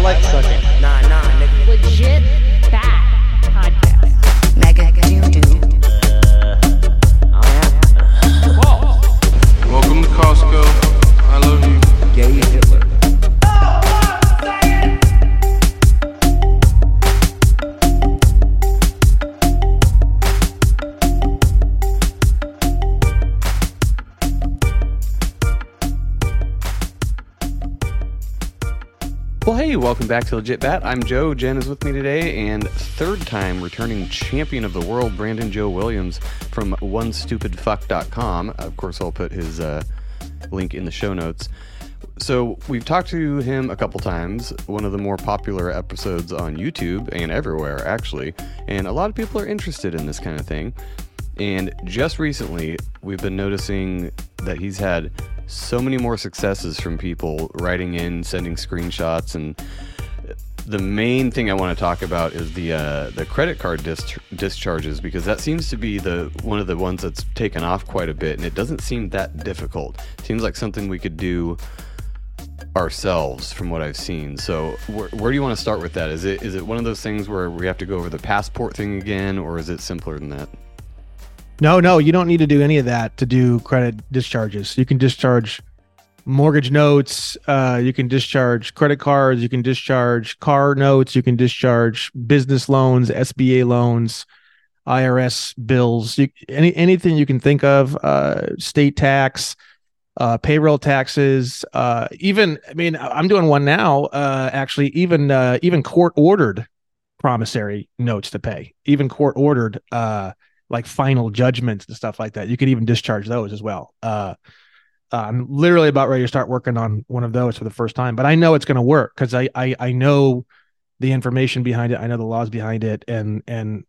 like sucking. Nah, nigga. Legit Bad Podcast. Mega doo-doo. Welcome to Costco. I love you. Gay Hitler. Well, hey, welcome back to Legit Bat. I'm Joe. Jen is with me today, and third time returning champion of the world, Brandon Joe Williams from OneStupidFuck.com. Of course, I'll put his link in the show notes. So we've talked to him a couple times, one of the more popular episodes on YouTube and everywhere, actually, and a lot of people are interested in this kind of thing. And just recently, we've been noticing that he's had so many more successes from people writing in, sending screenshots, and the main thing I want to talk about is the credit card discharges, because that seems to be one of the ones that's taken off quite a bit, and it doesn't seem that difficult. It seems like something we could do ourselves from what I've seen. So where do you want to start with that? Is it one of those things where we have to go over the passport thing again, or is it simpler than that? No, you don't need to do any of that to do credit discharges. You can discharge mortgage notes, you can discharge credit cards, you can discharge car notes, you can discharge business loans, SBA loans, IRS bills, anything you can think of, state tax, payroll taxes, even, I mean, I'm doing one now, actually, even court-ordered promissory notes to pay, even court-ordered like final judgments and stuff like that. You could even discharge those as well. I'm literally about ready to start working on one of those for the first time, but I know it's going to work because I know the information behind it. I know the laws behind it, and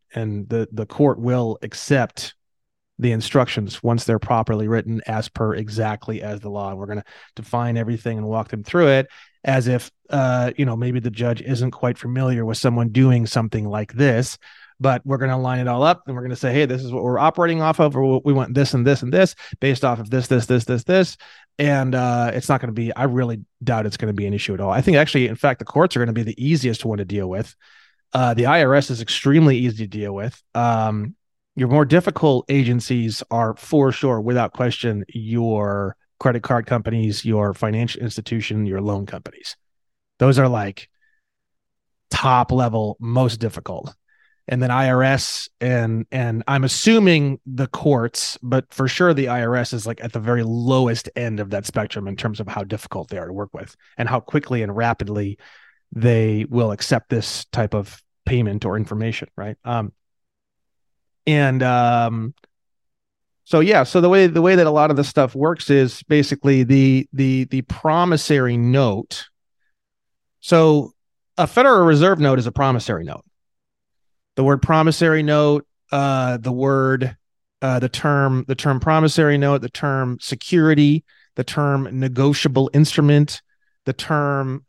the court will accept the instructions once they're properly written as per exactly as the law. And we're going to define everything and walk them through it as if, maybe the judge isn't quite familiar with someone doing something like this. But we're going to line it all up, and we're going to say, hey, this is what we're operating off of, or we want this and this and this based off of this. And it's not going to be, I really doubt it's going to be an issue at all. I think actually, in fact, the courts are going to be the easiest one to deal with. The IRS is extremely easy to deal with. Your more difficult agencies are for sure, without question, your credit card companies, your financial institution, your loan companies. Those are like top level, most difficult. And then IRS and I'm assuming the courts, but for sure the IRS is like at the very lowest end of that spectrum in terms of how difficult they are to work with and how quickly and rapidly they will accept this type of payment or information, right? So the way that a lot of this stuff works is basically the promissory note. So a Federal Reserve note is a promissory note. The word promissory note, the term promissory note, the term security, the term negotiable instrument, the term,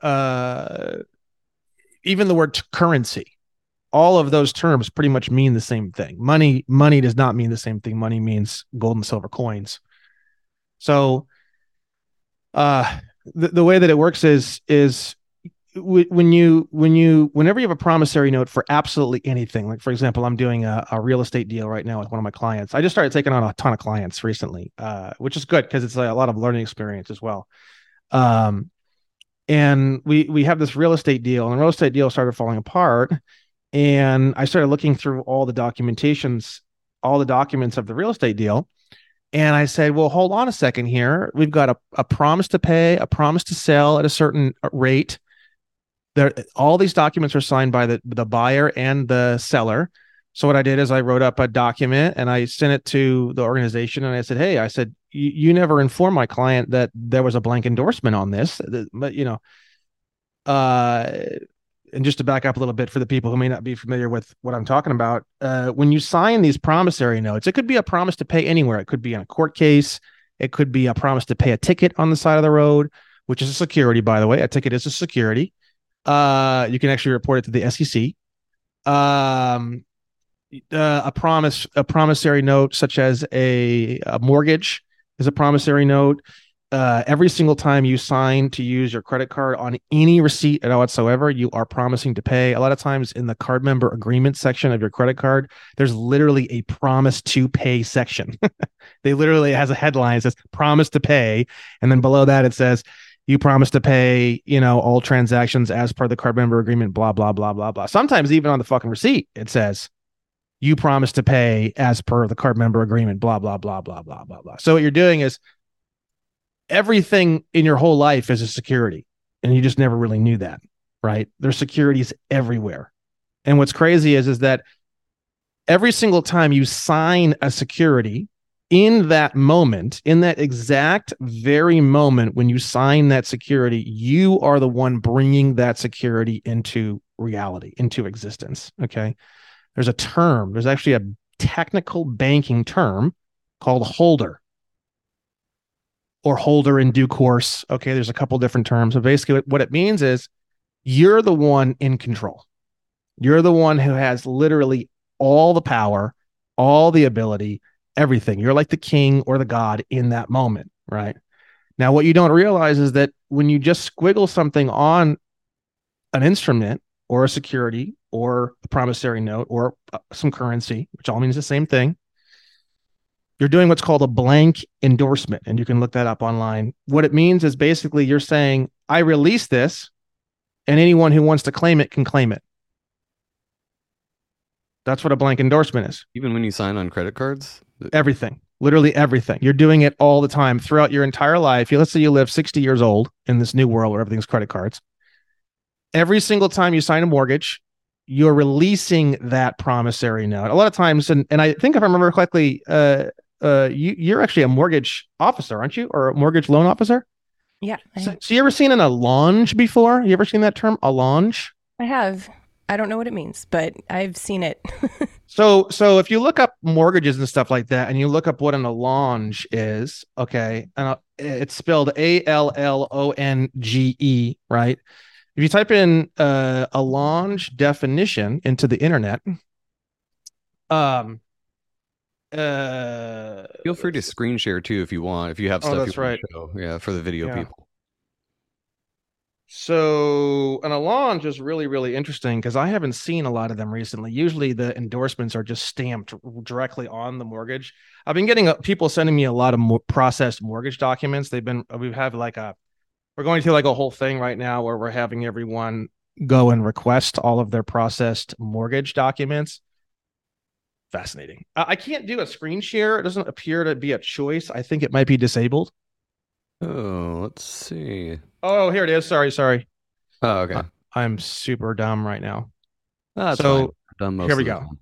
even the word currency, all of those terms pretty much mean the same thing. Money does not mean the same thing. Money means gold and silver coins. So, the way that it works is whenever you have a promissory note for absolutely anything, like for example, I'm doing a real estate deal right now with one of my clients. I just started taking on a ton of clients recently, which is good because it's a lot of learning experience as well. And we have this real estate deal, and the real estate deal started falling apart. And I started looking through all the documents of the real estate deal. And I said, well, hold on a second here. We've got a promise to pay, a promise to sell at a certain rate. All these documents are signed by the buyer and the seller. So what I did is I wrote up a document and I sent it to the organization, and I said, hey, you never informed my client that there was a blank endorsement on this, but and just to back up a little bit for the people who may not be familiar with what I'm talking about, when you sign these promissory notes, it could be a promise to pay anywhere. It could be in a court case. It could be a promise to pay a ticket on the side of the road, which is a security, by the way. A ticket is a security. You can actually report it to the SEC. A promissory note, such as a mortgage, is a promissory note. every single time you sign to use your credit card on any receipt at all whatsoever, you are promising to pay. A lot of times in the card member agreement section of your credit card, there's literally a promise to pay section. They literally has a headline that says promise to pay. And then below that, it says, you promise to pay, all transactions as per the card member agreement, blah, blah, blah, blah, blah. Sometimes even on the fucking receipt, it says, you promise to pay as per the card member agreement, blah, blah, blah, blah, blah, blah, blah. So what you're doing is everything in your whole life is a security, and you just never really knew that, right? There's securities everywhere. And what's crazy is that every single time you sign a security, in that moment, in that exact very moment when you sign that security, you are the one bringing that security into reality, into existence. Okay. There's a term, there's actually a technical banking term called holder, or holder in due course. Okay. There's a couple different terms. But basically what it means is you're the one in control. You're the one who has literally all the power, all the ability, everything. You're like the king or the god in that moment, right? Now, what you don't realize is that when you just squiggle something on an instrument or a security or a promissory note or some currency, which all means the same thing, you're doing what's called a blank endorsement. And you can look that up online. What it means is basically you're saying, I release this, and anyone who wants to claim it can claim it. That's what a blank endorsement is. Even when you sign on credit cards? Everything, literally everything. You're doing it all the time throughout your entire life. Let's say you live 60 years old in this new world where everything's credit cards. Every single time you sign a mortgage, you're releasing that promissory note. A lot of times, and I think if I remember correctly, you're actually a mortgage officer, aren't you? Or a mortgage loan officer? Yeah. So you ever seen an allonge before? You ever seen that term, allonge? I have. I don't know what it means, but I've seen it. So if you look up mortgages and stuff like that, and you look up what an allonge is, okay, and it's spelled ALLONGE, right? If you type in allonge definition into the internet, feel free to screen share too if you want. If you have stuff, that's right. Show. Yeah, for the video people. So an allonge is really, really interesting because I haven't seen a lot of them recently. Usually the endorsements are just stamped directly on the mortgage. I've been getting people sending me a lot of processed mortgage documents. We're going through like a whole thing right now where we're having everyone go and request all of their processed mortgage documents. Fascinating. I can't do a screen share. It doesn't appear to be a choice. I think it might be disabled. Oh, let's see. Oh, here it is. Sorry. Oh, okay. I'm super dumb right now. So here we go.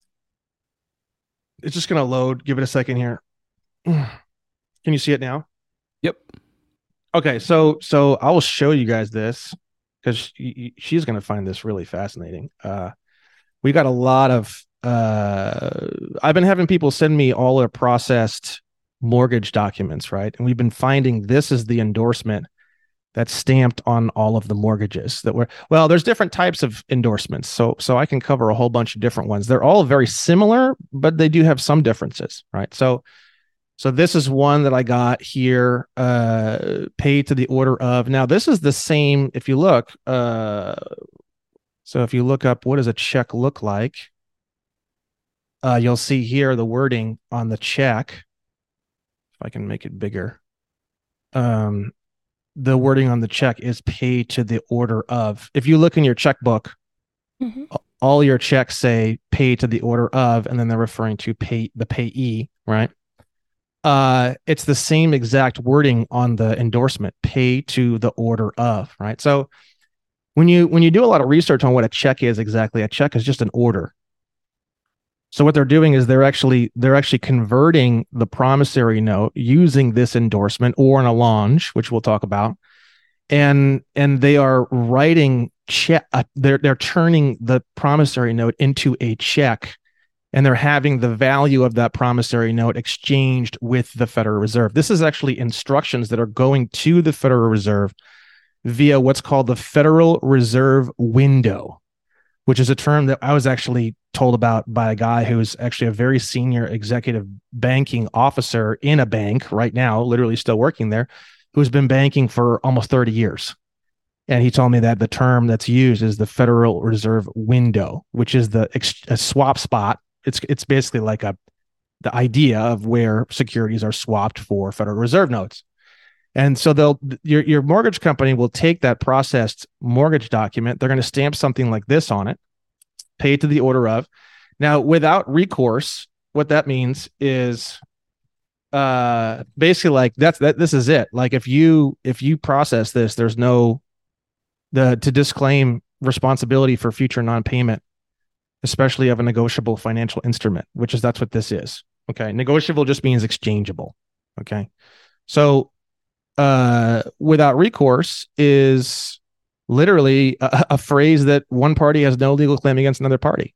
It's just going to load. Give it a second here. Can you see it now? Yep. Okay, so I will show you guys this because she's going to find this really fascinating. We got a lot of I've been having people send me all their processed mortgage documents, right? And we've been finding this is the endorsement that's stamped on all of the mortgages there's different types of endorsements. So I can cover a whole bunch of different ones. They're all very similar, but they do have some differences, right? So this is one that I got here, paid to the order of. Now, this is the same, if you look, so if you look up, what does a check look like? You'll see here the wording on the check. If I can make it bigger. The wording on the check is paid to the order of. If you look in your checkbook, all your checks say paid to the order of, and then they're referring to the payee, right? It's the same exact wording on the endorsement, pay to the order of, right? So when you do a lot of research on what a check is exactly, a check is just an order. So what they're doing is they're actually converting the promissory note using this endorsement or an allonge, which we'll talk about, and they are writing check. They're turning the promissory note into a check, and they're having the value of that promissory note exchanged with the Federal Reserve. This is actually instructions that are going to the Federal Reserve via what's called the Federal Reserve window, which is a term that I was actually told about by a guy who's actually a very senior executive banking officer in a bank right now, literally still working there. who's been banking for almost 30 years. And he told me that the term that's used is the Federal Reserve window, which is a swap spot. It's basically like the idea of where securities are swapped for Federal Reserve notes. And so your mortgage company will take that processed mortgage document. They're going to stamp something like this on it, pay it to the order of. Now, without recourse, what that means is basically like this is it. Like if you process this, there's no to disclaim responsibility for future non-payment, especially of a negotiable financial instrument, that's what this is. Okay. Negotiable just means exchangeable. Okay. So without recourse is literally a phrase that one party has no legal claim against another party.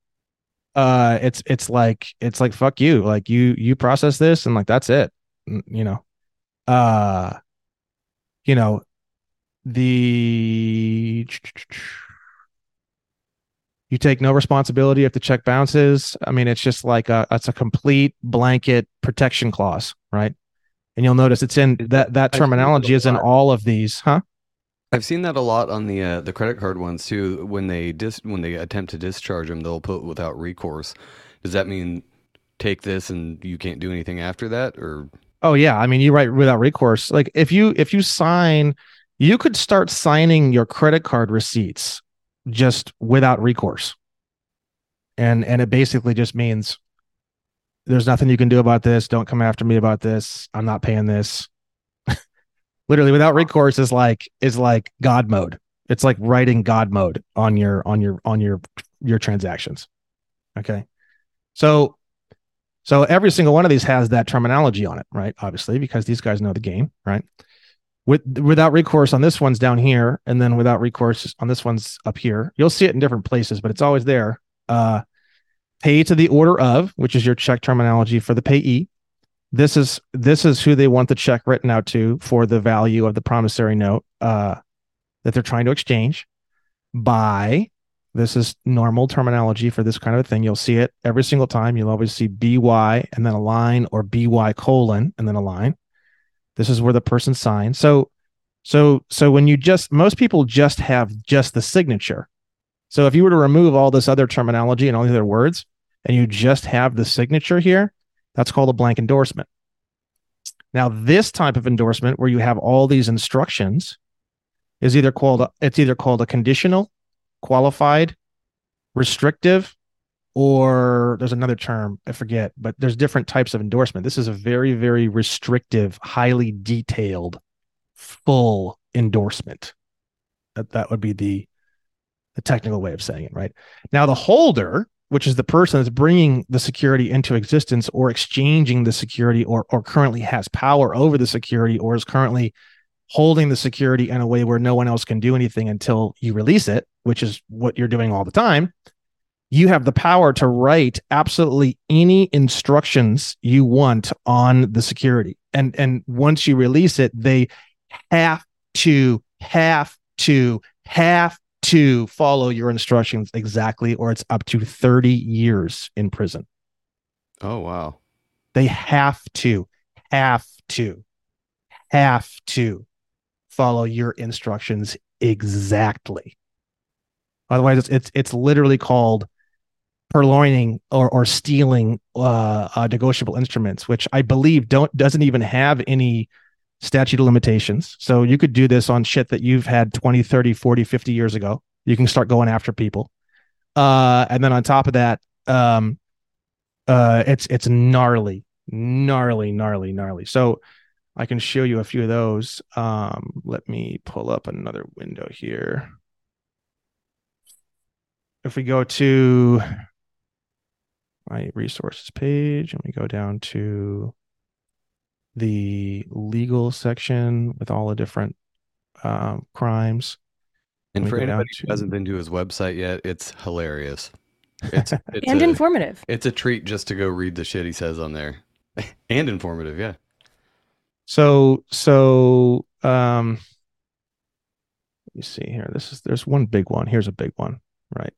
It's like fuck you, like you process this and like that's it, you know. The you take no responsibility if the check bounces. I mean, it's just like it's a complete blanket protection clause, right? And you'll notice it's in that terminology is in all of these, huh? I've seen that a lot on the credit card ones too. When they attempt to discharge them, they'll put without recourse. Does that mean take this and you can't do anything after that, or? Oh yeah, I mean you write without recourse. Like if you sign, you could start signing your credit card receipts just without recourse, and it basically just means there's nothing you can do about this. Don't come after me about this. I'm not paying this. Literally, without recourse is like God mode. It's like writing God mode on your transactions. Okay, so every single one of these has that terminology on it, right? Obviously, because these guys know the game, right? Without recourse on this one's down here, and then without recourse on this one's up here. You'll see it in different places, but it's always there. Pay to the order of, which is your check terminology for the payee. This is who they want the check written out to for the value of the promissory note that they're trying to exchange. By, this is normal terminology for this kind of a thing. You'll see it every single time. You'll always see BY and then a line, or BY colon and then a line. This is where the person signs. So when most people just have just the signature. So if you were to remove all this other terminology and all the other words, and you just have the signature here, that's called a blank endorsement. Now, this type of endorsement where you have all these instructions is either called a conditional, qualified, restrictive, or there's another term, I forget, but there's different types of endorsement. This is a very, very restrictive, highly detailed, full endorsement. That would be the technical way of saying it, right? Now, the holder, which is the person that's bringing the security into existence or exchanging the security, or currently has power over the security, or is currently holding the security in a way where no one else can do anything until you release it, which is what you're doing all the time. You have the power to write absolutely any instructions you want on the security. And once you release it, they have to follow your instructions exactly, or it's up to 30 years in prison. Oh, wow. They have to follow your instructions exactly. Otherwise, it's literally called purloining or stealing negotiable instruments, which I believe doesn't even have any statute of limitations. So you could do this on shit that you've had 20, 30, 40, 50 years ago. You can start going after people. And then on top of that, it's gnarly. So I can show you a few of those. Let me pull up another window here. If we go to my resources page and we go down to the legal section with all the different crimes. And for anybody who hasn't been to his website yet, it's hilarious. It's and informative. It's a treat just to go read the shit he says on there. And informative, yeah. So let me see here. There's one big one. Here's a big one, right?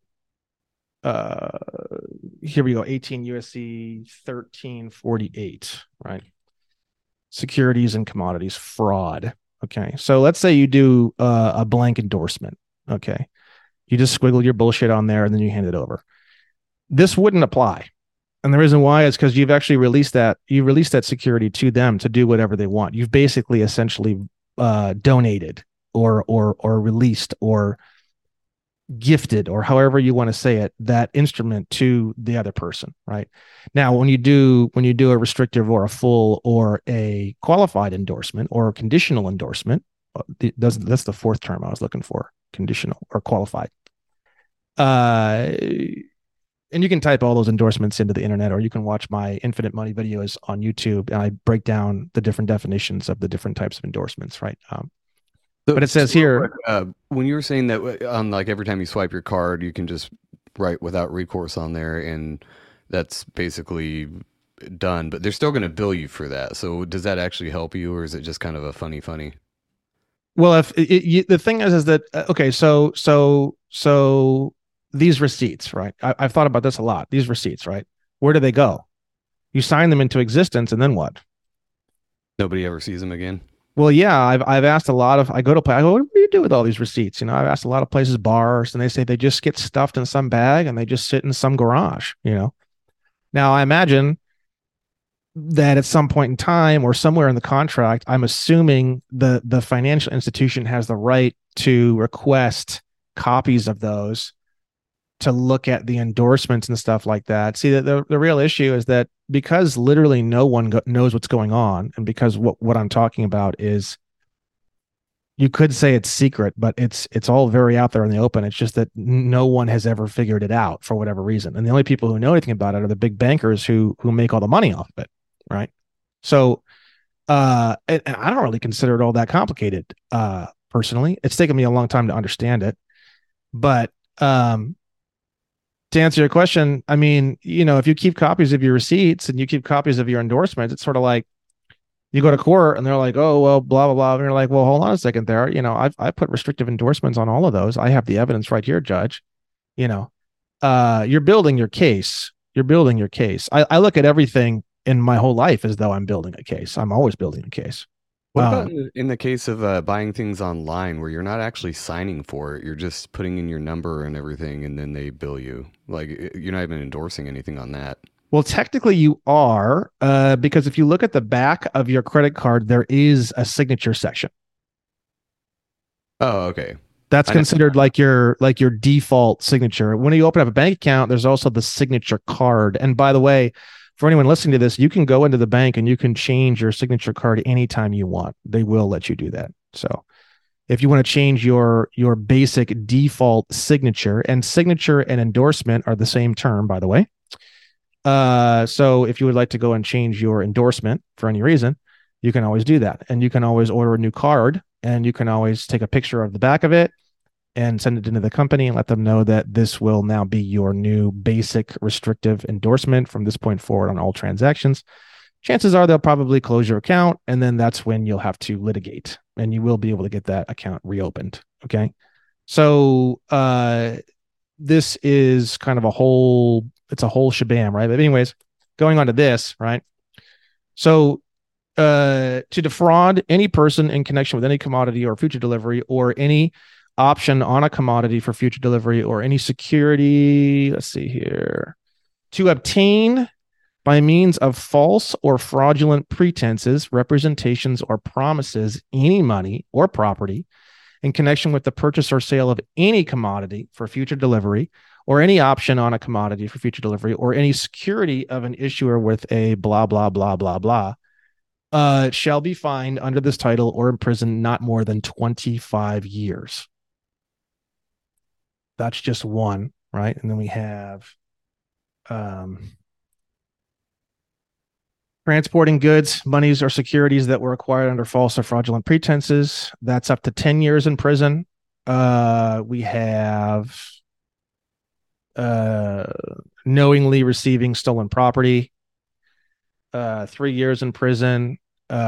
Here we go. 18 USC 1348, right? securities and commodities fraud. Okay. So let's say you do a blank endorsement. Okay. You just squiggle your bullshit on there and then you hand it over. This wouldn't apply. And the reason why is because you've actually released that security to them to do whatever they want. You've basically essentially donated or released or gifted, or however you want to say it, that instrument to the other person, right? Now, when you do a restrictive or a full or a qualified endorsement or a conditional endorsement, that's the fourth term I was looking for, conditional or qualified. And you can type all those endorsements into the internet, or you can watch my Infinite Money videos on YouTube, and I break down the different definitions of the different types of endorsements, right? But it says here, when you were saying that on like every time you swipe your card, you can just write without recourse on there, and that's basically done. But they're still going to bill you for that. So does that actually help you, or is it just kind of a funny? Well, if the thing is that okay, so these receipts, right? I've thought about this a lot. These receipts, right? Where do they go? You sign them into existence, and then what? Nobody ever sees them again. Well, yeah, I've asked a lot of, I go, what do you do with all these receipts? You know, I've asked a lot of places, bars, and they say they just get stuffed in some bag and they just sit in some garage, you know. Now, I imagine that at some point in time or somewhere in the contract, I'm assuming the financial institution has the right to request copies of those to look at the endorsements and stuff like that. See, the real issue is that because literally no one knows what's going on, and because what I'm talking about is, you could say it's secret, but it's all very out there in the open. It's just that no one has ever figured it out for whatever reason. And the only people who know anything about it are the big bankers who make all the money off of it, right? So, and I don't really consider it all that complicated, personally. It's taken me a long time to understand it. But to answer your question, I mean, you know, if you keep copies of your receipts and you keep copies of your endorsements, it's sort of like you go to court and they're like, oh, well, blah, blah, blah. And you're like, well, hold on a second there. You know, I put restrictive endorsements on all of those. I have the evidence right here, Judge. You know, you're building your case. You're building your case. I look at everything in my whole life as though I'm building a case. I'm always building a case. What about in the case of buying things online where you're not actually signing for it? You're just putting in your number and everything, and then they bill you. Like, you're not even endorsing anything on that. Well, technically you are, because if you look at the back of your credit card, there is a signature section. Oh, okay. That's considered like your default signature. When you open up a bank account, there's also the signature card. And by the way, for anyone listening to this, you can go into the bank and you can change your signature card anytime you want. They will let you do that. So if you want to change your basic default signature, and signature and endorsement are the same term, by the way. So if you would like to go and change your endorsement for any reason, you can always do that. And you can always order a new card, and you can always take a picture of the back of it and send it into the company and let them know that this will now be your new basic restrictive endorsement from this point forward on all transactions. Chances are they'll probably close your account, and then that's when you'll have to litigate, and you will be able to get that account reopened. Okay. So, this is kind of a whole shabam, right? But anyways, going on to this, right? So, to defraud any person in connection with any commodity or future delivery, or any option on a commodity for future delivery, or any security, let's see here, to obtain by means of false or fraudulent pretenses, representations, or promises any money or property in connection with the purchase or sale of any commodity for future delivery, or any option on a commodity for future delivery, or any security of an issuer with a blah, blah, blah, blah, blah, shall be fined under this title or imprisoned not more than 25 years. That's just one, right? And then we have transporting goods, monies, or securities that were acquired under false or fraudulent pretenses. That's up to 10 years in prison. We have knowingly receiving stolen property, 3 years in prison.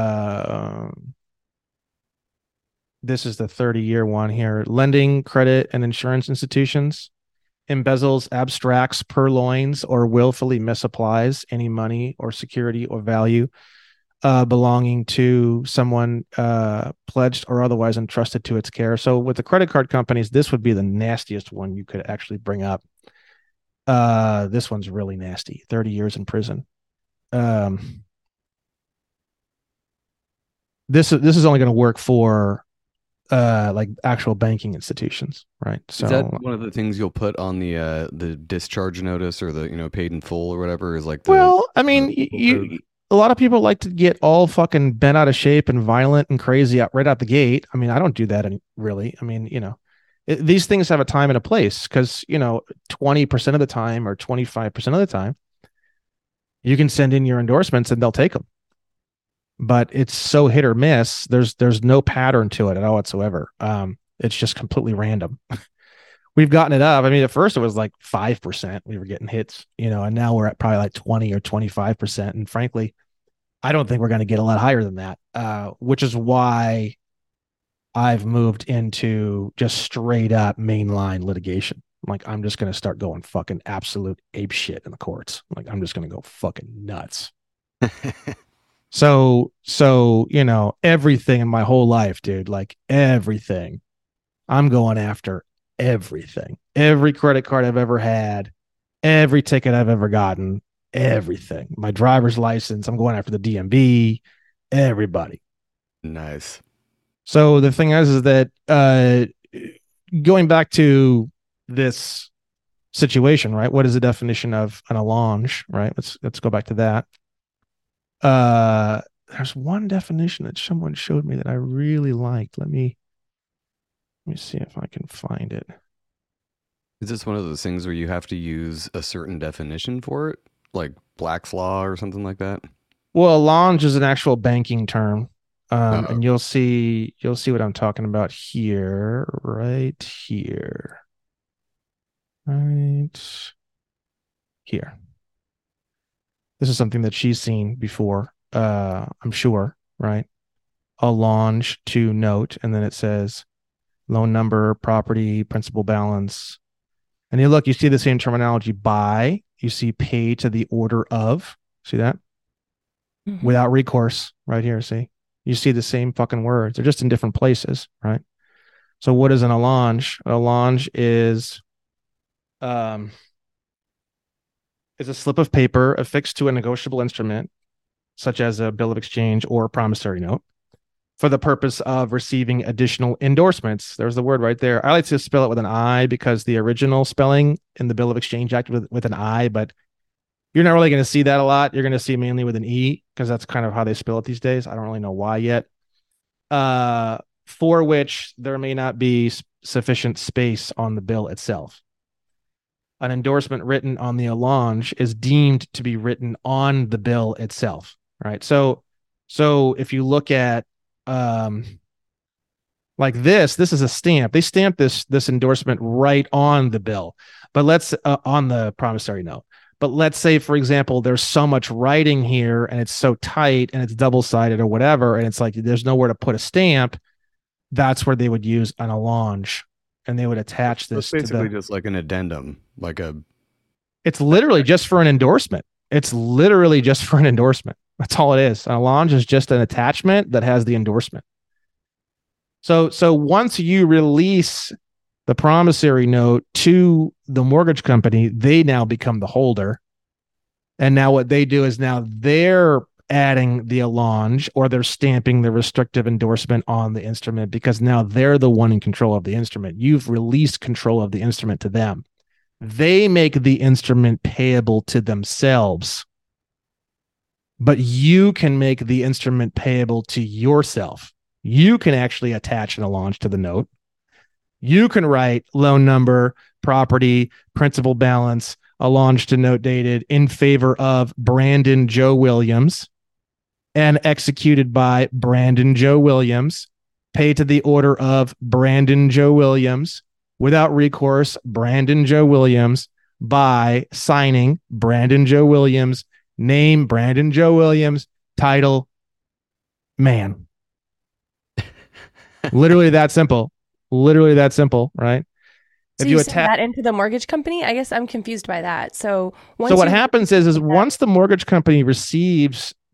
This is the 30-year one here. Lending, credit, and insurance institutions. Embezzles, abstracts, purloins, or willfully misapplies any money or security or value belonging to someone pledged or otherwise entrusted to its care. So with the credit card companies, this would be the nastiest one you could actually bring up. This one's really nasty. 30 years in prison. This is only going to work for like actual banking institutions, right? So is that one of the things you'll put on the discharge notice or the paid in full or whatever is like I mean, you a lot of people like to get all fucking bent out of shape and violent and crazy right out the gate. I mean, I don't do that really. I mean, these things have a time and a place because 20% of the time or 25% of the time you can send in your endorsements and they'll take them. But it's so hit or miss. There's no pattern to it at all whatsoever. It's just completely random. We've gotten it up. I mean, at first it was like 5% we were getting hits, and now we're at probably like 20 or 25%. And frankly, I don't think we're going to get a lot higher than that, which is why I've moved into just straight up mainline litigation. Like, I'm just going to start going fucking absolute ape shit in the courts. Like, I'm just going to go fucking nuts. So, everything in my whole life, dude, like everything, I'm going after everything, every credit card I've ever had, every ticket I've ever gotten, everything, my driver's license, I'm going after the DMV, everybody. Nice. So the thing is that, going back to this situation, right? What is the definition of an allonge, right? Let's go back to that. There's one definition that someone showed me that I really liked. Let me see if I can find it. Is this one of those things where you have to use a certain definition for it, like Black's Law or something like that? Well, allonge is an actual banking term, and you'll see what I'm talking about here, right here. This is something that she's seen before, I'm sure, right? Allonge to note, and then it says loan number, property, principal balance. And you see the same terminology by, you see pay to the order of, see that? Mm-hmm. Without recourse, right here, see? You see the same fucking words. They're just in different places, right? So what is an allonge? An allonge is a slip of paper affixed to a negotiable instrument, such as a bill of exchange or a promissory note, for the purpose of receiving additional endorsements. There's the word right there. I like to spell it with an I because the original spelling in the Bill of Exchange Act with an I, but you're not really going to see that a lot. You're going to see mainly with an E because that's kind of how they spell it these days. I don't really know why yet. For which there may not be sufficient space on the bill itself. An endorsement written on the allonge is deemed to be written on the bill itself, right? So if you look at like this is a stamp. They stamp this endorsement right on the bill, but let's on the promissory note. But let's say, for example, there's so much writing here and it's so tight and it's double-sided or whatever, and it's like there's nowhere to put a stamp. That's where they would use an allonge. And they would attach this. It's basically just like an addendum, It's literally just for an endorsement. It's literally just for an endorsement. That's all it is. An allonge is just an attachment that has the endorsement. So once you release the promissory note to the mortgage company, they now become the holder. And now what they do is now they're adding the allonge, or they're stamping the restrictive endorsement on the instrument because now they're the one in control of the instrument. You've released control of the instrument to them. They make the instrument payable to themselves, but you can make the instrument payable to yourself. You can actually attach an allonge to the note. You can write loan number, property, principal balance, allonge to note dated in favor of Brandon Joe Williams and executed by Brandon Joe Williams, pay to the order of Brandon Joe Williams, without recourse, Brandon Joe Williams, by signing Brandon Joe Williams, name Brandon Joe Williams, title man. Literally that simple. Literally that simple, right? So if you send that into the mortgage company, I guess I'm confused by that. So what happens is once the mortgage company receives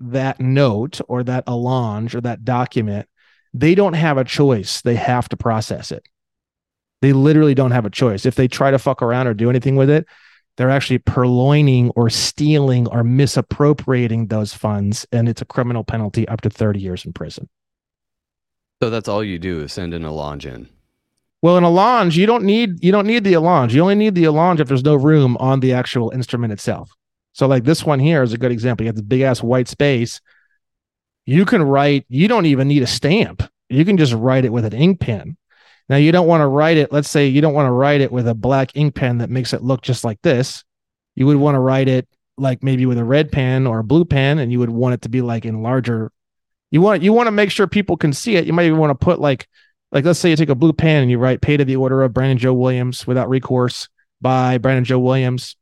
that note or that allonge or that document, they don't have a choice. They have to process it. They literally don't have a choice. If they try to fuck around or do anything with it, they're actually purloining or stealing or misappropriating those funds, and it's a criminal penalty up to 30 years in prison. So that's all you do is send an allonge in. Well, an allonge, you don't need the allonge. You only need the allonge if there's no room on the actual instrument itself. So like this one here is a good example. You have this big ass white space. You can write, you don't even need a stamp. You can just write it with an ink pen. Now you don't want to write it. Let's say you don't want to write it with a black ink pen that makes it look just like this. You would want to write it like maybe with a red pen or a blue pen, and you would want it to be like in larger. You want to make sure people can see it. You might even want to put like let's say you take a blue pen and you write "Pay to the order of Brandon Joe Williams without recourse by Brandon Joe Williams,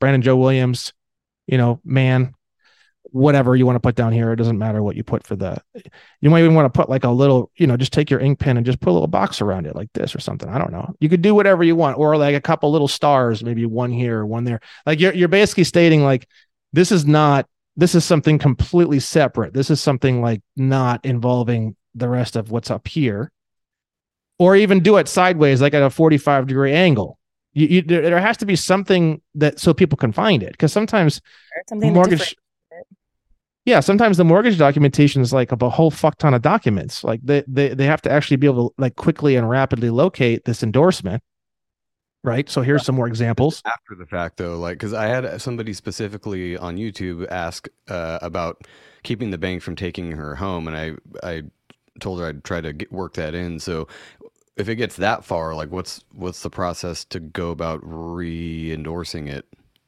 man, whatever you want to put down here. It doesn't matter what you put for the. You might even want to put like a little, just take your ink pen and just put a little box around it like this or something. I don't know. You could do whatever you want, or like a couple little stars, maybe one here, one there. Like you're basically stating like this is something completely separate. This is something like not involving the rest of what's up here. Or even do it sideways, like at a 45-degree angle. There has to be something that so people can find it, because sometimes sometimes the mortgage documentation is like a whole fuck ton of documents. Like they have to actually be able to like quickly and rapidly locate this endorsement, right? So here's some more examples. After the fact, though, like because I had somebody specifically on YouTube ask about keeping the bank from taking her home, and I told her I'd try to work that in. So if it gets that far, like what's the process to go about re-endorsing it?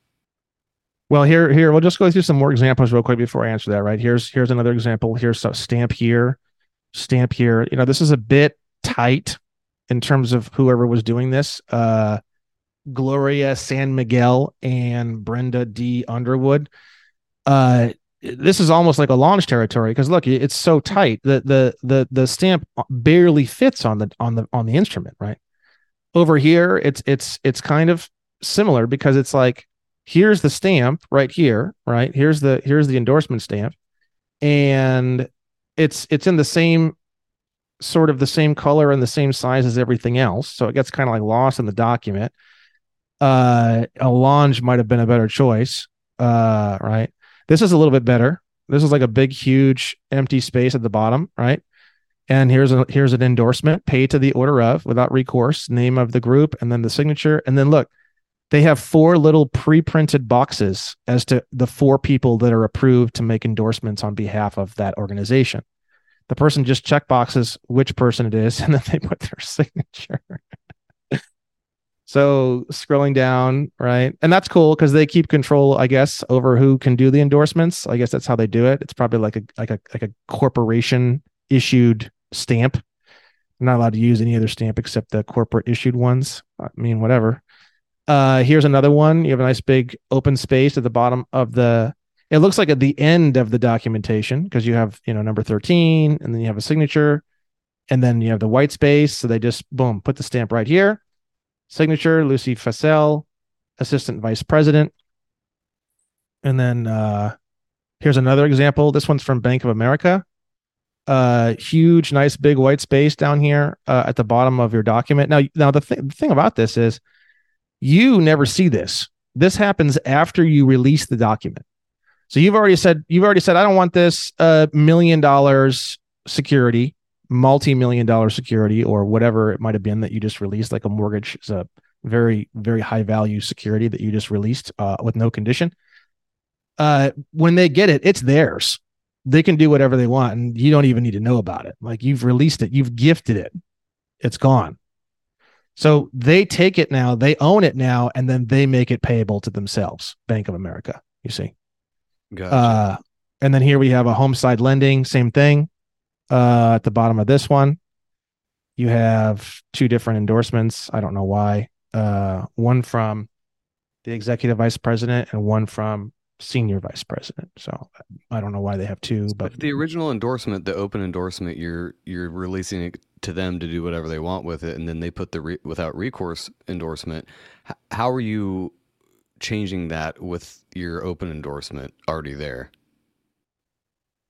Well, here we'll just go through some more examples real quick before I answer that. Right, here's another example. Here's a stamp here. This is a bit tight in terms of whoever was doing this. Gloria San Miguel and Brenda D. Underwood. This is almost like a launch territory, because look, it's so tight that the stamp barely fits on the instrument. Right over here, it's kind of similar, because it's like here's the stamp right here, right here's the endorsement stamp, and it's in the same sort of the same color and the same size as everything else, so it gets kind of like lost in the document. Allonge might have been a better choice, right? This is a little bit better. This is like a big, huge empty space at the bottom, right? And here's an endorsement: paid to the order of without recourse, name of the group, and then the signature. And then look, they have 4 little pre-printed boxes as to the 4 people that are approved to make endorsements on behalf of that organization. The person just check boxes which person it is, and then they put their signature. So scrolling down, right? And that's cool because they keep control, I guess, over who can do the endorsements. I guess that's how they do it. It's probably like a corporation issued stamp. I'm not allowed to use any other stamp except the corporate issued ones. I mean, whatever. Here's another one. You have a nice big open space at the bottom of it looks like at the end of the documentation, because you have, number 13, and then you have a signature, and then you have the white space. So they just, boom, put the stamp right here. Signature, Lucy Fassel, Assistant Vice President. And then here's another example. This one's from Bank of America. Huge, nice, big white space down here at the bottom of your document. Now the thing about this is you never see this. This happens after you release the document. So you've already said, I don't want this $1 million security, multi-million-dollar security, or whatever it might have been that you just released. Like a mortgage is a very, very high value security that you just released with no condition. When they get it, it's theirs. They can do whatever they want, and you don't even need to know about it. Like, you've released it, you've gifted it, it's gone. So they take it now, they own it now, and then they make it payable to themselves. Bank of America, you see. Gotcha. And then here we have a homeside lending, same thing. At the bottom of this one, you have 2 different endorsements. I don't know why. One from the executive vice president and one from senior vice president. So I don't know why they have 2. But the original endorsement, the open endorsement, you're releasing it to them to do whatever they want with it, and then they put the without recourse endorsement. How are you changing that with your open endorsement already there?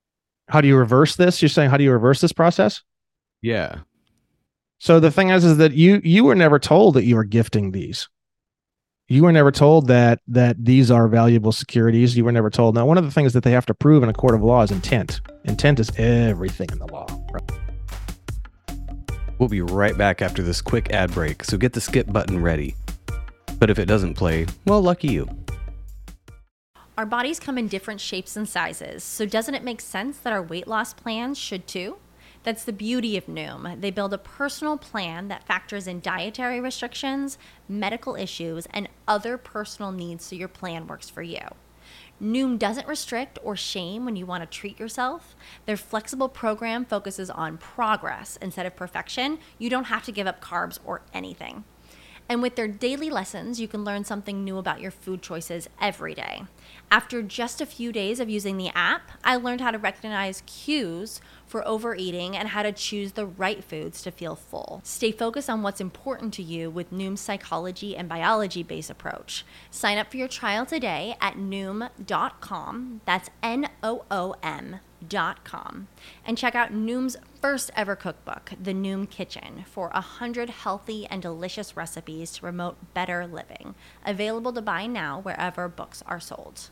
How do you reverse this? You're saying, how do you reverse this process? Yeah. So the thing is that you were never told that you were gifting these. You were never told that these are valuable securities. You were never told. Now, one of the things that they have to prove in a court of law is intent. Intent is everything in the law. Right? We'll be right back after this quick ad break, so get the skip button ready. But if it doesn't play, well, lucky you. Our bodies come in different shapes and sizes, so doesn't it make sense that our weight loss plans should too? That's the beauty of Noom. They build a personal plan that factors in dietary restrictions, medical issues, and other personal needs so your plan works for you. Noom doesn't restrict or shame when you want to treat yourself. Their flexible program focuses on progress instead of perfection. You don't have to give up carbs or anything. And with their daily lessons, you can learn something new about your food choices every day. After just a few days of using the app, I learned how to recognize cues for overeating and how to choose the right foods to feel full. Stay focused on what's important to you with Noom's psychology and biology-based approach. Sign up for your trial today at Noom.com. That's Noom.com. And check out Noom's first ever cookbook, The Noom Kitchen, for 100 healthy and delicious recipes to promote better living. Available to buy now wherever books are sold.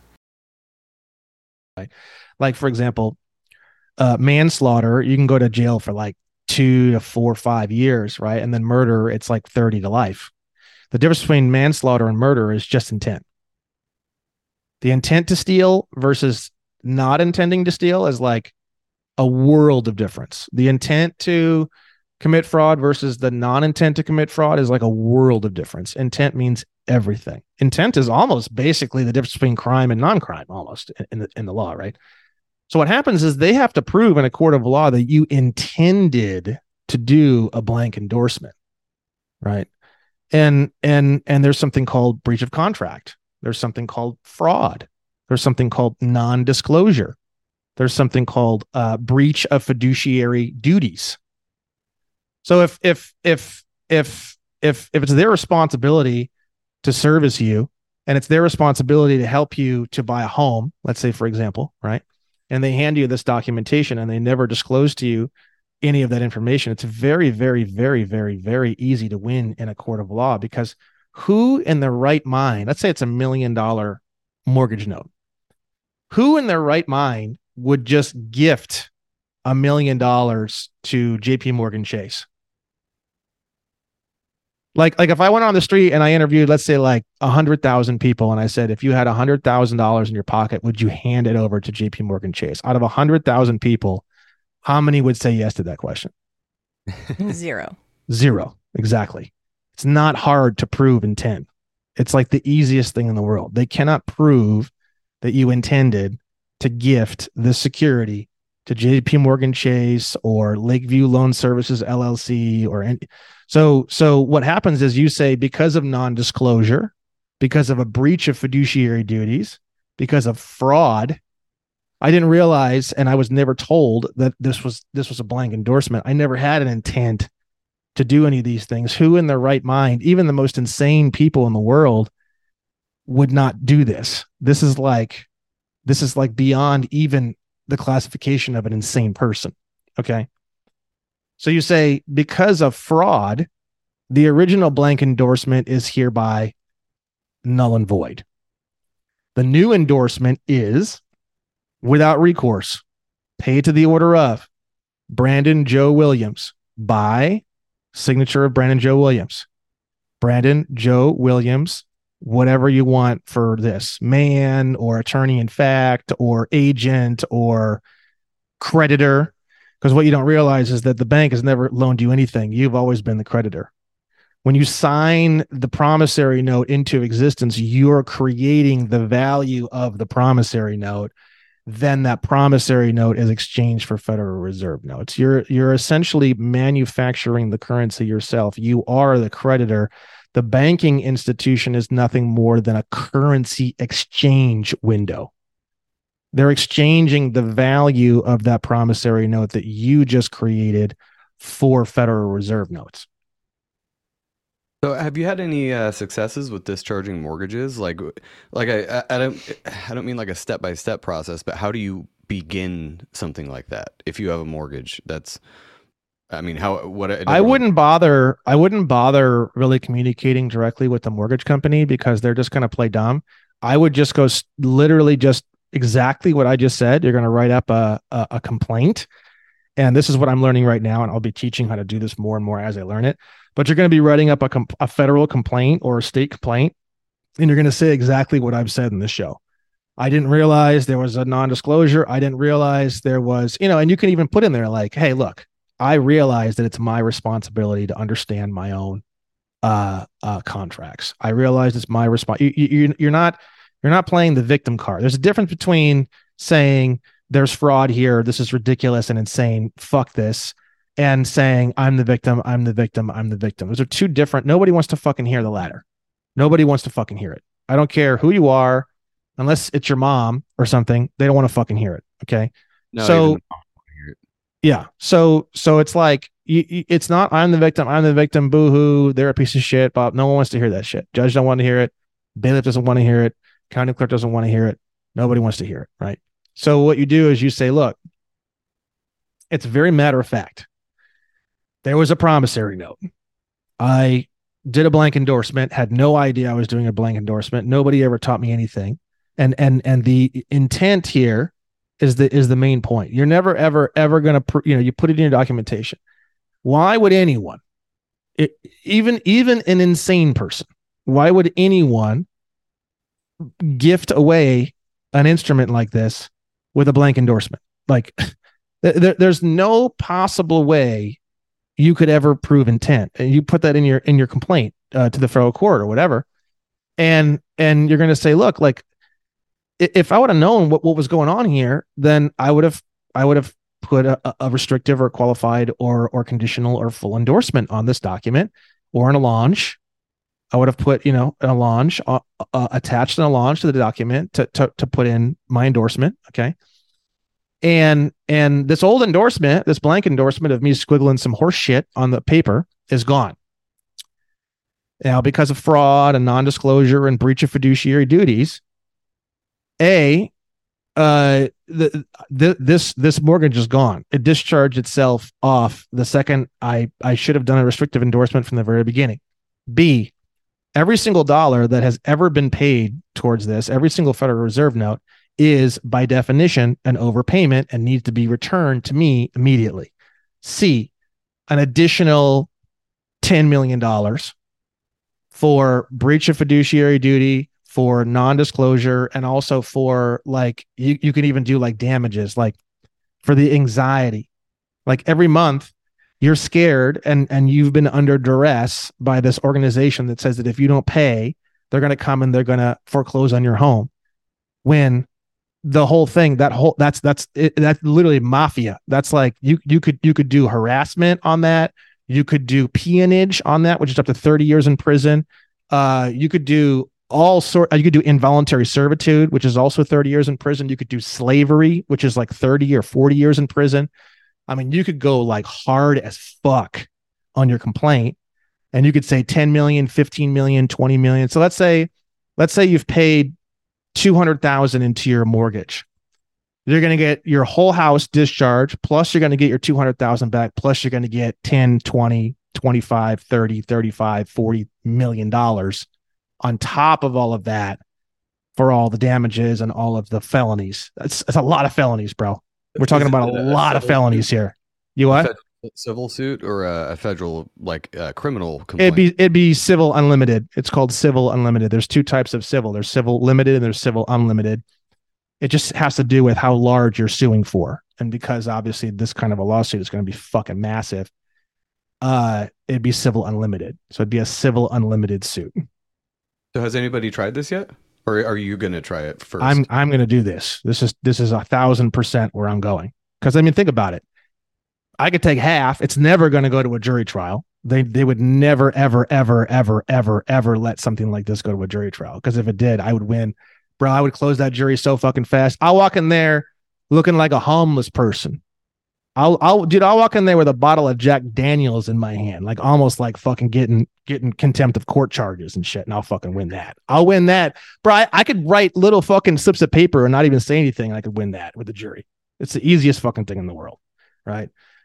Like, for example, manslaughter, you can go to jail for like 2 to 4 or 5 years, right? And then murder, it's like 30 to life. The difference between manslaughter and murder is just intent. The intent to steal versus not intending to steal is like a world of difference. The intent to commit fraud versus the non-intent to commit fraud is like a world of difference. Intent means everything. Intent is almost basically the difference between crime and non-crime, almost in the law, right? So what happens is they have to prove in a court of law that you intended to do a blank endorsement, right? And there's something called breach of contract. There's something called fraud. There's something called non-disclosure. There's something called breach of fiduciary duties. So if it's their responsibility to service you, and it's their responsibility to help you to buy a home, let's say, for example, right? And they hand you this documentation and they never disclose to you any of that information, it's very, very, very, very, very easy to win in a court of law, because who in their right mind, let's say it's $1 million mortgage note, who in their right mind would just gift $1 million to JP Morgan Chase? Like if I went on the street and I interviewed, let's say like 100,000 people, and I said, if you had $100,000 in your pocket, would you hand it over to JP Morgan Chase? Out of 100,000 people, how many would say yes to that question? Zero. Zero. Exactly. It's not hard to prove intent. It's like the easiest thing in the world. They cannot prove that you intended to gift this security to JP Morgan Chase or Lakeview Loan Services LLC or any. So what happens is you say, because of non-disclosure, because of a breach of fiduciary duties, because of fraud, I didn't realize, and I was never told that this was a blank endorsement. I never had an intent to do any of these things. Who in their right mind, even the most insane people in the world, would not do this? This is like beyond even the classification of an insane person. Okay. So you say, because of fraud, the original blank endorsement is hereby null and void. The new endorsement is without recourse, pay to the order of Brandon Joe Williams, by signature of Brandon Joe Williams. Brandon Joe Williams, whatever you want for this, man or attorney in fact or agent or creditor. Because what you don't realize is that the bank has never loaned you anything. You've always been the creditor. When you sign the promissory note into existence, you're creating the value of the promissory note. Then that promissory note is exchanged for Federal Reserve notes. You're essentially manufacturing the currency yourself. You are the creditor. The banking institution is nothing more than a currency exchange window. They're exchanging the value of that promissory note that you just created for Federal Reserve notes. So have you had any successes with discharging mortgages? Like I don't mean like a step-by-step process, but how do you begin something like that? If you have a mortgage, I wouldn't bother really communicating directly with the mortgage company because they're just going to play dumb. I would just go literally just exactly what I just said. You're going to write up a complaint. And this is what I'm learning right now. And I'll be teaching how to do this more and more as I learn it. But you're going to be writing up a federal complaint or a state complaint. And you're going to say exactly what I've said in this show. I didn't realize there was a non-disclosure. I didn't realize there was, and you can even put in there like, hey, look, I realize that it's my responsibility to understand my own contracts. I realize it's my response. You're not playing the victim card. There's a difference between saying there's fraud here, this is ridiculous and insane, fuck this, and saying I'm the victim, I'm the victim, I'm the victim. Those are two different. Nobody wants to fucking hear the latter. Nobody wants to fucking hear it. I don't care who you are, unless it's your mom or something. They don't want to fucking hear it. Okay, no, so. Yeah. So it's like, it's not, I'm the victim, boo-hoo, they're a piece of shit, Bob. No one wants to hear that shit. Judge don't want to hear it. Bailiff doesn't want to hear it. County clerk doesn't want to hear it. Nobody wants to hear it, right? So what you do is you say, look, it's very matter of fact. There was a promissory note. I did a blank endorsement, had no idea I was doing a blank endorsement. Nobody ever taught me anything. And the intent here is the main point. You're never, ever going to, you put it in your documentation. Why would anyone, even an insane person, why would anyone gift away an instrument like this with a blank endorsement? Like there's no possible way you could ever prove intent. And you put that in your complaint to the federal court or whatever. And you're going to say, look, like, if I would have known what was going on here, then I would have put a restrictive or qualified or conditional or full endorsement on this document or an allonge. I would have put, an allonge, attached an allonge to the document to put in my endorsement. Okay. And this old endorsement, this blank endorsement of me squiggling some horse shit on the paper is gone. Now, because of fraud and non-disclosure and breach of fiduciary duties, this mortgage is gone. It discharged itself off the second I should have done a restrictive endorsement from the very beginning. B, every single dollar that has ever been paid towards this, every single Federal Reserve note is by definition an overpayment and needs to be returned to me immediately. C, an additional $10 million for breach of fiduciary duty, for non-disclosure, and also for like, you can even do like damages, like for the anxiety. Like every month you're scared and you've been under duress by this organization that says that if you don't pay, they're going to come and they're going to foreclose on your home. When the whole thing, that's literally mafia. That's like, you could do harassment on that. You could do peonage on that, which is up to 30 years in prison. You could do you could do involuntary servitude, which is also 30 years in prison. You could do slavery, which is like 30 or 40 years in prison. I mean, you could go like hard as fuck on your complaint, and you could say 10 million, 15 million, 20 million. So let's say you've paid 200,000 into your mortgage. You're going to get your whole house discharged, plus you're going to get your 200,000 back, plus you're going to get 10, 20, 25, 30, 35, 40 million dollars on top of all of that for all the damages and all of the felonies. That's a lot of felonies, bro. We're talking about a lot of felonies here. You what? Civil suit or a federal criminal complaint? It'd be civil unlimited. It's called civil unlimited. There's two types of civil. There's civil limited and there's civil unlimited. It just has to do with how large you're suing for. And because obviously this kind of a lawsuit is going to be fucking massive, it'd be civil unlimited. So it'd be a civil unlimited suit. So has anybody tried this yet? Or are you going to try it first? I'm going to do this. This is 1,000% where I'm going. Because I mean, think about it. I could take half. It's never going to go to a jury trial. They would never, ever, ever, ever, ever, ever let something like this go to a jury trial. Because if it did, I would win. Bro, I would close that jury so fucking fast. I'll walk in there looking like a homeless person. I'll walk in there with a bottle of Jack Daniels in my hand, like almost like fucking getting contempt of court charges and shit, and I'll fucking win that. I'll win that. Bro, I could write little fucking slips of paper and not even say anything, and I could win that with the jury. It's the easiest fucking thing in the world, right?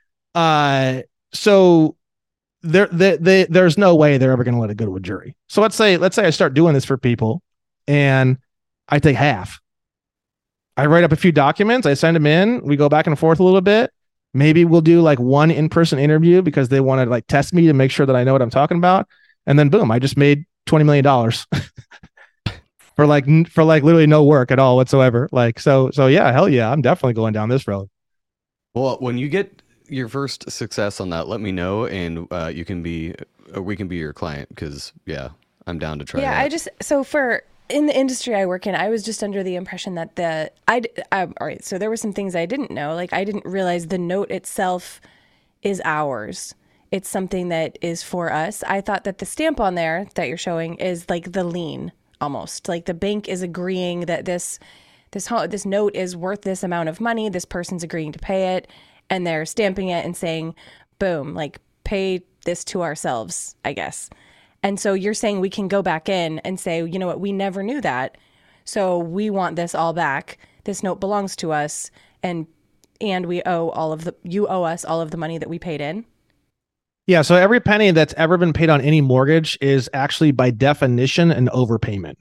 So there's no way they're ever going to let it go to a jury. So let's say I start doing this for people and I take half. I write up a few documents, I send them in, we go back and forth a little bit. Maybe we'll do like one in-person interview because they want to like test me to make sure that I know what I'm talking about. And then boom, I just made $20 million for like literally no work at all whatsoever. Like, so yeah, hell yeah, I'm definitely going down this road. Well, when you get your first success on that, let me know, and we can be your client, because yeah, I'm down to try. Yeah, that. In the industry I work in, I was just under the impression that all right, so there were some things I didn't know. Like I didn't realize the note itself is ours. It's something that is for us. I thought that the stamp on there that you're showing is like the lien, almost. Like the bank is agreeing that this note is worth this amount of money. This person's agreeing to pay it, and they're stamping it and saying, boom, like pay this to ourselves, I guess. And so you're saying we can go back in and say, you know what, we never knew that. So we want this all back. This note belongs to us, and you owe us all of the money that we paid in. Yeah, so every penny that's ever been paid on any mortgage is actually by definition an overpayment.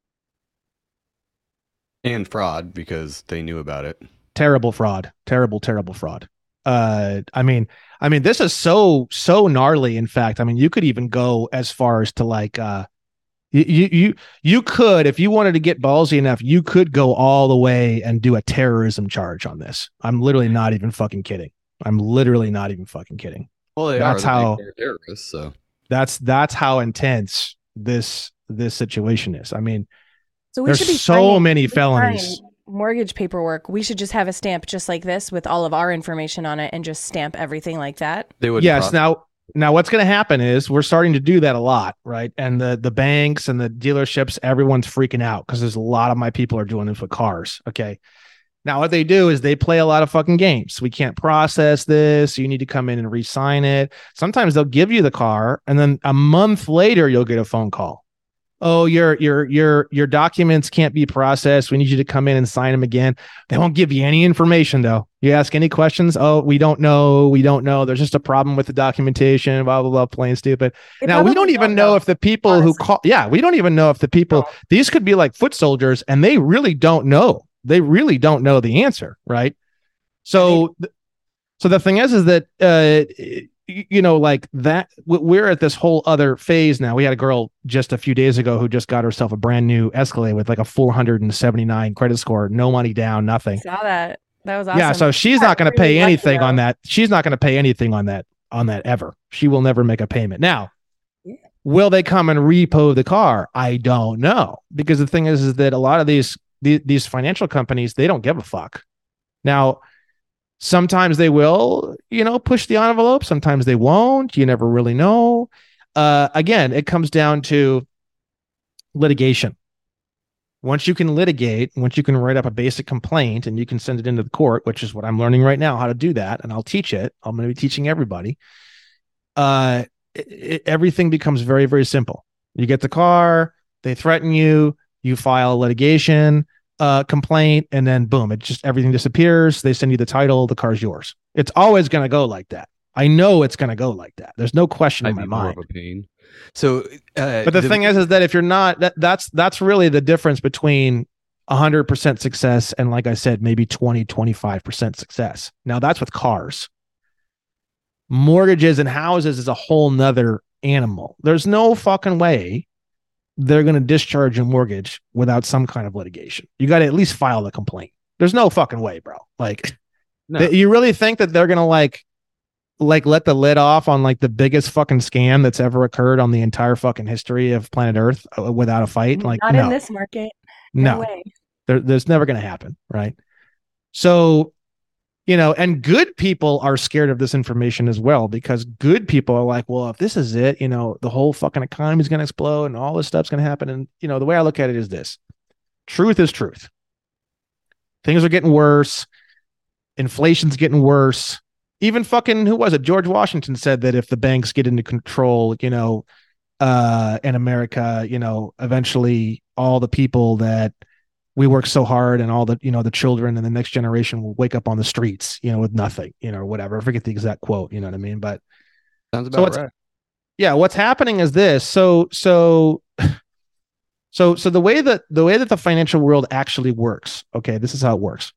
And fraud, because they knew about it. Terrible fraud. Terrible fraud. I mean, this is so gnarly. In fact, I mean, you could even go as far as to like, you could, if you wanted to get ballsy enough, you could go all the way and do a terrorism charge on this. I'm literally not even fucking kidding. Well, they're terrorists, so that's how intense this situation is. I mean, so there's so many felonies. Mortgage paperwork, we should just have a stamp just like this with all of our information on it and just stamp everything like that. They would. Yes. Now what's going to happen is we're starting to do that a lot, right? And the banks and the dealerships, everyone's freaking out because there's a lot of my people are doing this with cars. Okay. Now what they do is they play a lot of fucking games. We can't process this. You need to come in and re-sign it. Sometimes they'll give you the car, and then a month later you'll get a phone call. Oh, your documents can't be processed. We need you to come in and sign them again. They won't give you any information though. You ask any questions. Oh, we don't know. There's just a problem with the documentation, blah, blah, blah, plain stupid. Now we don't even know if the people honestly. Who call. Yeah. We don't even know if the people, these could be like foot soldiers and they really don't know. They really don't know the answer. Right. So the thing is that, like that, we're at this whole other phase now. We had a girl just a few days ago who just got herself a brand new Escalade with like a 479 credit score, no money down, nothing. I saw that. That was awesome. Yeah. So she's not going to pay anything on that. She's not going to pay anything on that ever. She will never make a payment. Now, will they come and repo the car? I don't know, because the thing is that a lot of these financial companies, they don't give a fuck. Now, sometimes they will, push the envelope. Sometimes they won't. You never really know. Again, it comes down to litigation. Once you can litigate, once you can write up a basic complaint and you can send it into the court, which is what I'm learning right now, how to do that. And I'll teach it. I'm going to be teaching everybody. Everything becomes very, very simple. You get the car, they threaten you, you file litigation, complaint, and then boom, everything disappears. They send you the title, the car's yours. It's always going to go like that. I know it's going to go like that. There's no question in my mind. More of a pain. So, but the thing is that if you're not, that's really the difference between 100% success and, like I said, maybe 20-25% success. Now that's with cars. Mortgages and houses is a whole nother animal. There's no fucking way they're going to discharge a mortgage without some kind of litigation. You got to at least file the complaint. There's no fucking way, bro. Like, no. You really think that they're going to like let the lid off on like the biggest fucking scam that's ever occurred on the entire fucking history of planet Earth without a fight? Like, not in this market. No way. There's never going to happen. Right. So, and good people are scared of this information as well, because good people are like, well, if this is it, the whole fucking economy is going to explode and all this stuff's going to happen. And, the way I look at it is this: truth is truth. Things are getting worse. Inflation's getting worse. Even fucking, who was it? George Washington said that if the banks get into control, in America, eventually all the people that we work so hard, and all the the children and the next generation will wake up on the streets, with nothing, or whatever. I forget the exact quote. You know what I mean? But Sounds about right. Yeah, what's happening is this. So the way that the financial world actually works. Okay, this is how it works.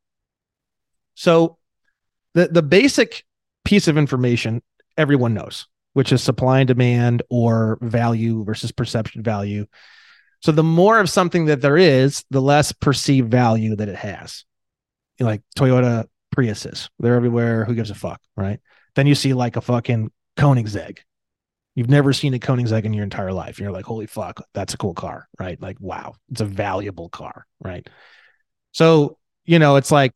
So the basic piece of information everyone knows, which is supply and demand, or value versus perception value. So the more of something that there is, the less perceived value that it has. Like Toyota Priuses, they're everywhere. Who gives a fuck, right? Then you see like a fucking Koenigsegg. You've never seen a Koenigsegg in your entire life. And you're like, holy fuck, that's a cool car, right? Like, wow, it's a valuable car, right? So, it's like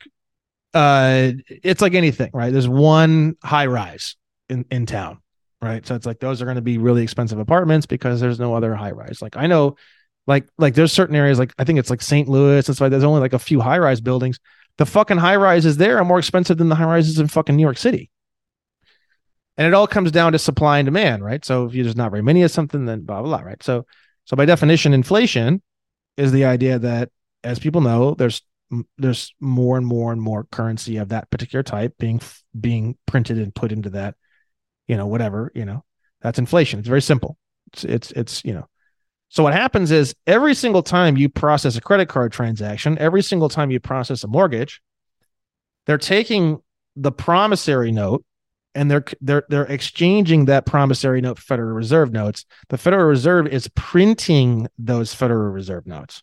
anything, right? There's one high rise in town, right? So it's like, those are going to be really expensive apartments because there's no other high rise. Like, I know, like there's certain areas, like I think it's like St. Louis. It's like there's only like a few high rise buildings. The fucking high rises there are more expensive than the high rises in fucking New York City. And it all comes down to supply and demand, right? So if there's not very many of something, then blah, blah, blah, right? So by definition, inflation is the idea that, as people know, there's more and more and more currency of that particular type being printed and put into that, whatever, that's inflation. It's very simple. It's So what happens is, every single time you process a credit card transaction, every single time you process a mortgage, they're taking the promissory note and they're exchanging that promissory note for Federal Reserve notes. The Federal Reserve is printing those Federal Reserve notes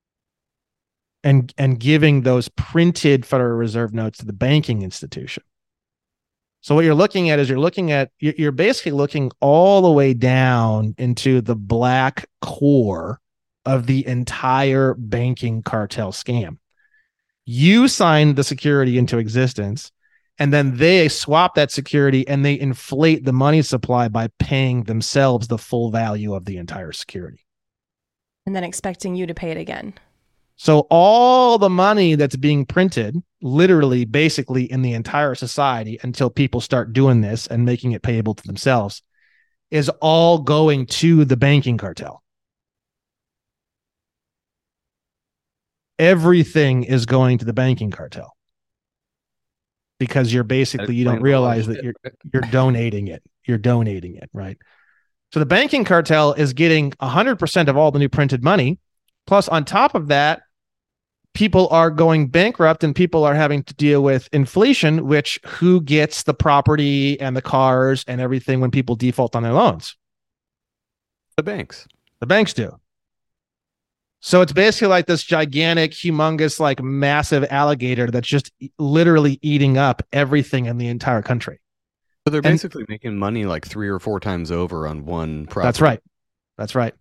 and giving those printed Federal Reserve notes to the banking institution. So what you're looking at is you're basically looking all the way down into the black core of the entire banking cartel scam. You signed the security into existence, and then they swap that security and they inflate the money supply by paying themselves the full value of the entire security. And then expecting you to pay it again. So all the money that's being printed, literally, basically in the entire society, until people start doing this and making it payable to themselves, is all going to the banking cartel. Everything is going to the banking cartel, because you don't realize that you're donating it. You're donating it, right? So the banking cartel is getting 100% of all the new printed money. Plus, on top of that, people are going bankrupt and people are having to deal with inflation, which who gets the property and the cars and everything when people default on their loans? The banks. The banks do. So it's basically like this gigantic, humongous, like massive alligator that's just literally eating up everything in the entire country. So they're basically making money like 3 or 4 times over on one property. That's right. That's right.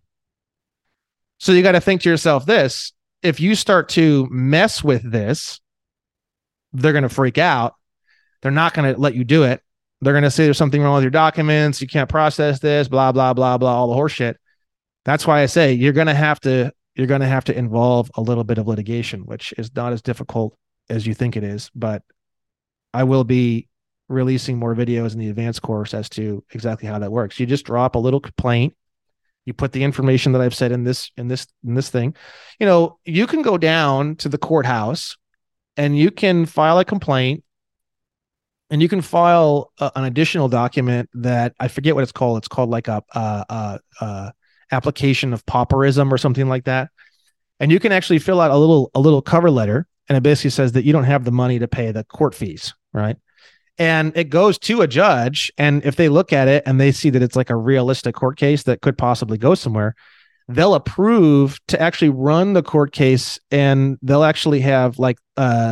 So you got to think to yourself this: if you start to mess with this, they're going to freak out. They're not going to let you do it. They're going to say there's something wrong with your documents. You can't process this, blah, blah, blah, blah, all the horse shit. That's why I say you're going to have to involve a little bit of litigation, which is not as difficult as you think it is. But I will be releasing more videos in the advanced course as to exactly how that works. You just drop a little complaint. You put the information that I've said in this thing. You can go down to the courthouse and you can file a complaint, and you can file an additional document that I forget what it's called. It's called like a application of pauperism or something like that. And you can actually fill out a little cover letter, and it basically says that you don't have the money to pay the court fees, right? And it goes to a judge, and if they look at it and they see that it's like a realistic court case that could possibly go somewhere, they'll approve to actually run the court case, and they'll actually have like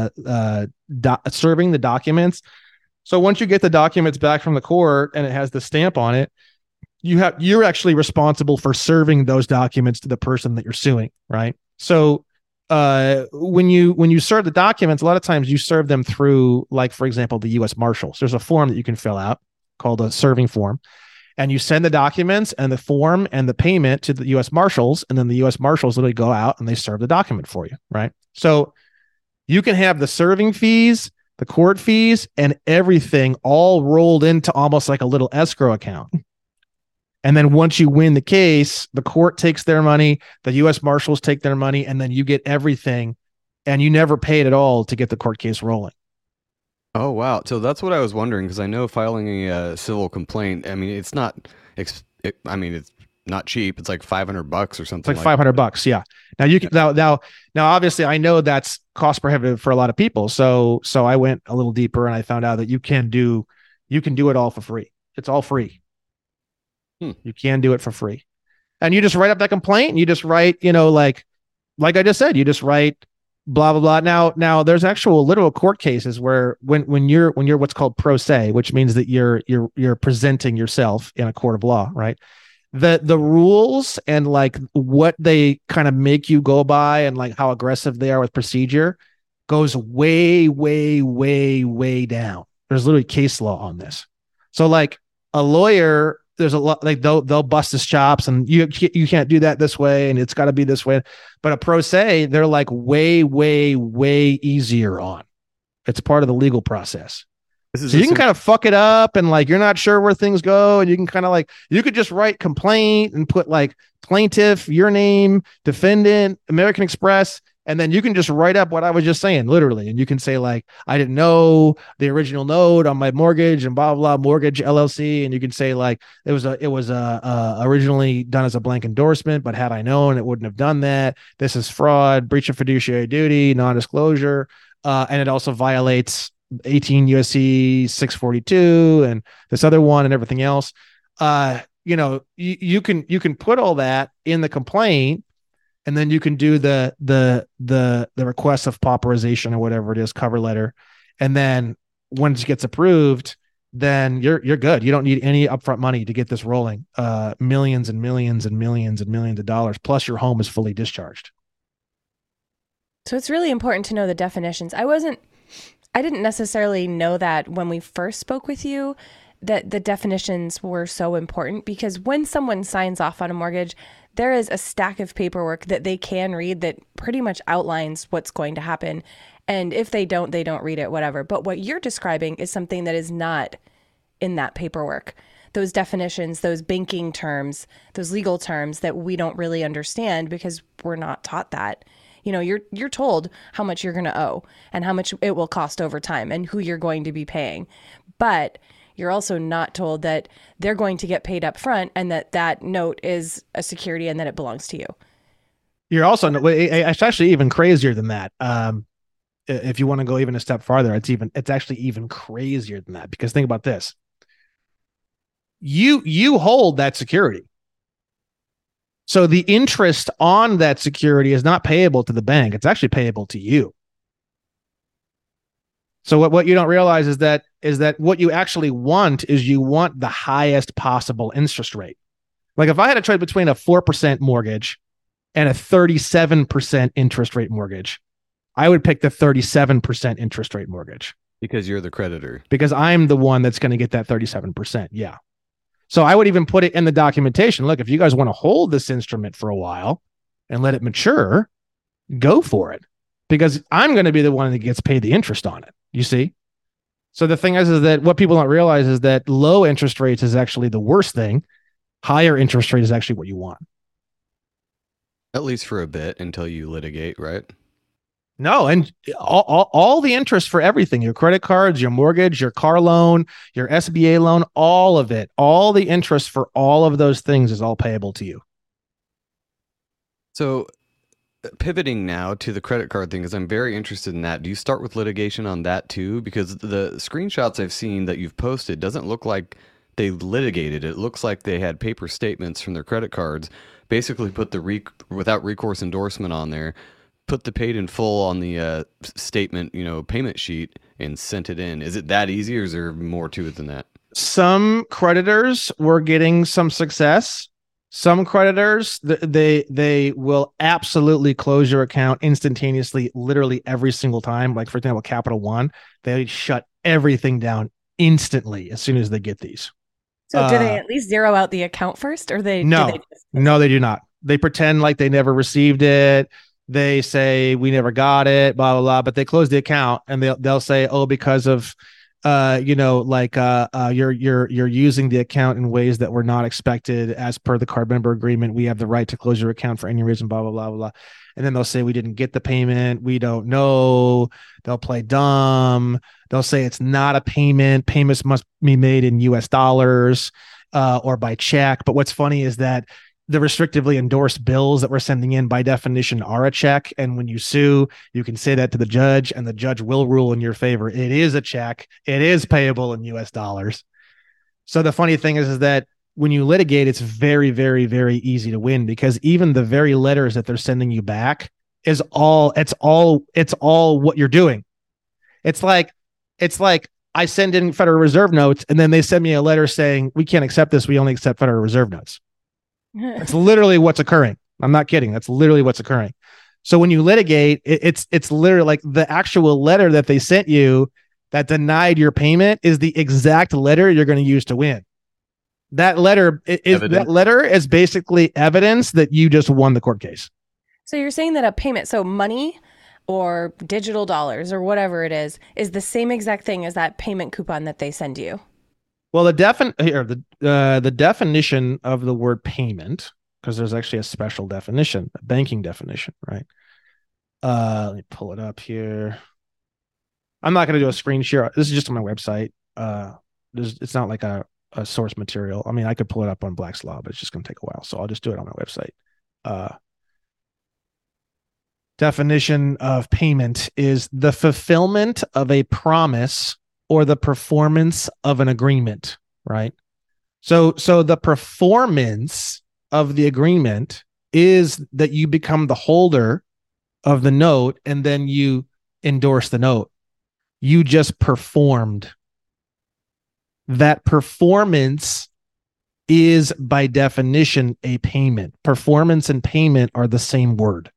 serving the documents. So once you get the documents back from the court and it has the stamp on it, you're actually responsible for serving those documents to the person that you're suing, right? So when you serve the documents, a lot of times you serve them through, like, for example, the U.S. Marshals. There's a form that you can fill out called a serving form, and you send the documents and the form and the payment to the U.S. Marshals, and then the U.S. Marshals literally go out and they serve the document for you, right? So you can have the serving fees, the court fees, and everything all rolled into almost like a little escrow account. And then once you win the case, the court takes their money, the U.S. Marshals take their money, and then you get everything and you never paid at all to get the court case rolling. Oh, wow. So that's what I was wondering, because I know filing a civil complaint, I mean, it's not, it's not cheap. It's like $500 or something. It's like $500. Yeah. Now you can now obviously I know that's cost prohibitive for a lot of people. So I went a little deeper and I found out that you can do it all for free. It's all free. You can do it for free. And you just write up that complaint and you just write, like I just said, you just write blah, blah, blah. Now there's actual literal court cases where when you're what's called pro se, which means that you're presenting yourself in a court of law, right? The rules and like what they kind of make you go by and like how aggressive they are with procedure goes way, way, way, way down. There's literally case law on this. So like a lawyer, there's a lot, like they'll bust his chops and you can't do that this way and it's got to be this way. But a pro se, they're like way, way, way easier on. It's part of the legal process. So you can kind of fuck it up and like you're not sure where things go, and you can kind of like you could just write complaint and put like plaintiff, your name, defendant, American Express, and then you can just write up what I was just saying, literally, and you can say like I didn't know the original note on my mortgage and blah blah, blah mortgage LLC, and you can say like it was originally done as a blank endorsement, but had I known, it wouldn't have done that. This is fraud, breach of fiduciary duty, non-disclosure, and it also violates 18 USC 642 and this other one and everything else. You can put all that in the complaint, and then you can do the request of pauperization or whatever it is, cover letter, and then once it gets approved, then you're good. You don't need any upfront money to get this rolling. Millions and millions and millions and millions of dollars, plus your home is fully discharged. So it's really important to know the definitions. I didn't necessarily know that when we first spoke with you, that the definitions were so important, because when someone signs off on a mortgage, there is a stack of paperwork that they can read that pretty much outlines what's going to happen. And if they don't read it, whatever. But what you're describing is something that is not in that paperwork. Those definitions, those banking terms, those legal terms that we don't really understand because we're not taught that. You're told how much you're going to owe and how much it will cost over time and who you're going to be paying. But you're also not told that they're going to get paid up front and that note is a security and that it belongs to you. You're also, it's actually even crazier than that. If you want to go even a step farther, it's actually even crazier than that, because think about this. You hold that security. So the interest on that security is not payable to the bank. It's actually payable to you. So what you don't realize is that what you actually want is you want the highest possible interest rate. Like if I had a choice between a 4% mortgage and a 37% interest rate mortgage, I would pick the 37% interest rate mortgage. Because you're the creditor. Because I'm the one that's going to get that 37%. Yeah. So I would even put it in the documentation. Look, if you guys want to hold this instrument for a while and let it mature, go for it, because I'm going to be the one that gets paid the interest on it. You see? So the thing is that what people don't realize is that low interest rates is actually the worst thing. Higher interest rate is actually what you want. At least for a bit, until you litigate, right? No, and all the interest for everything, your credit cards, your mortgage, your car loan, your SBA loan, all of it, all the interest for all of those things is all payable to you. So pivoting now to the credit card thing, because I'm very interested in that. Do you start with litigation on that too? Because the screenshots I've seen that you've posted doesn't look like they litigated. It looks like they had paper statements from their credit cards, basically put the without recourse endorsement on there, put the paid in full on the statement, payment sheet, and sent it in. Is it that easy, or is there more to it than that? Some creditors were getting some success. Some creditors, they will absolutely close your account instantaneously, literally every single time. Like, for example, Capital One, they shut everything down instantly as soon as they get these. So do they at least zero out the account first, or No, they do not. They pretend like they never received it. They say we never got it, blah, blah, blah, but they close the account and they'll say, oh, because of You're using the account in ways that were not expected as per the card member agreement. We have the right to close your account for any reason, blah, blah, blah, blah. And then they'll say we didn't get the payment. We don't know. They'll play dumb. They'll say it's not a payment. Payments must be made in US dollars or by check. But what's funny is that the restrictively endorsed bills that we're sending in by definition are a check. And when you sue, you can say that to the judge and the judge will rule in your favor. It is a check. It is payable in US dollars. So the funny thing is that when you litigate, it's very, very, very easy to win because even the very letters that they're sending you back it's all what you're doing. It's like I send in Federal Reserve notes and then they send me a letter saying, we can't accept this. We only accept Federal Reserve notes. That's literally what's occurring. I'm not kidding. That's literally what's occurring. So when you litigate, it's literally like the actual letter that they sent you that denied your payment is the exact letter you're going to use to win. That letter is basically evidence that you just won the court case. So you're saying that a payment, so money or digital dollars or whatever it is the same exact thing as that payment coupon that they send you? Well, the definition of the word payment, because there's actually a special definition, a banking definition, right? Let me pull it up here. I'm not going to do a screen share. This is just on my website. It's not like a source material. I mean, I could pull it up on Black's Law, but it's just going to take a while. So I'll just do it on my website. Definition of payment is the fulfillment of a promise or the performance of an agreement, right? So the performance of the agreement is that you become the holder of the note and then you endorse the note. You just performed. That performance is by definition a payment. Performance and payment are the same word.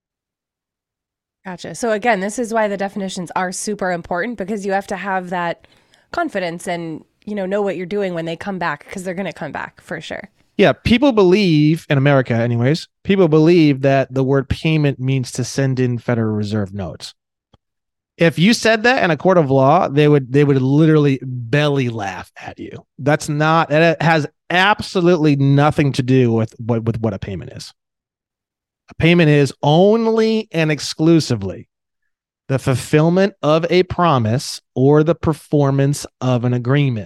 Gotcha. So again, this is why the definitions are super important because you have to have that confidence and, know what you're doing when they come back because they're going to come back for sure. Yeah. People believe in America anyways, people believe that the word payment means to send in Federal Reserve notes. If you said that in a court of law, they would literally belly laugh at you. It has absolutely nothing to do with what a payment is. A payment is only and exclusively the fulfillment of a promise or the performance of an agreement.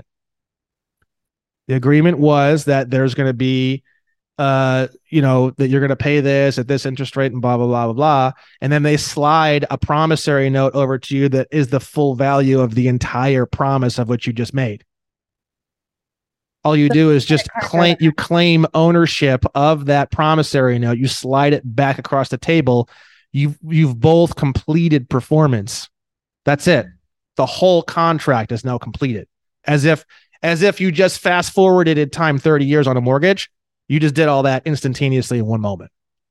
The agreement was that there's going to be, that you're going to pay this at this interest rate and blah, blah, blah, blah, blah. And then they slide a promissory note over to you that is the full value of the entire promise of what you just made. All you do is just claim ownership of that promissory note. You slide it back across the table. You've both completed performance. That's it. The whole contract is now completed. As if you just fast forwarded in time 30 years on a mortgage. You just did all that instantaneously in one moment.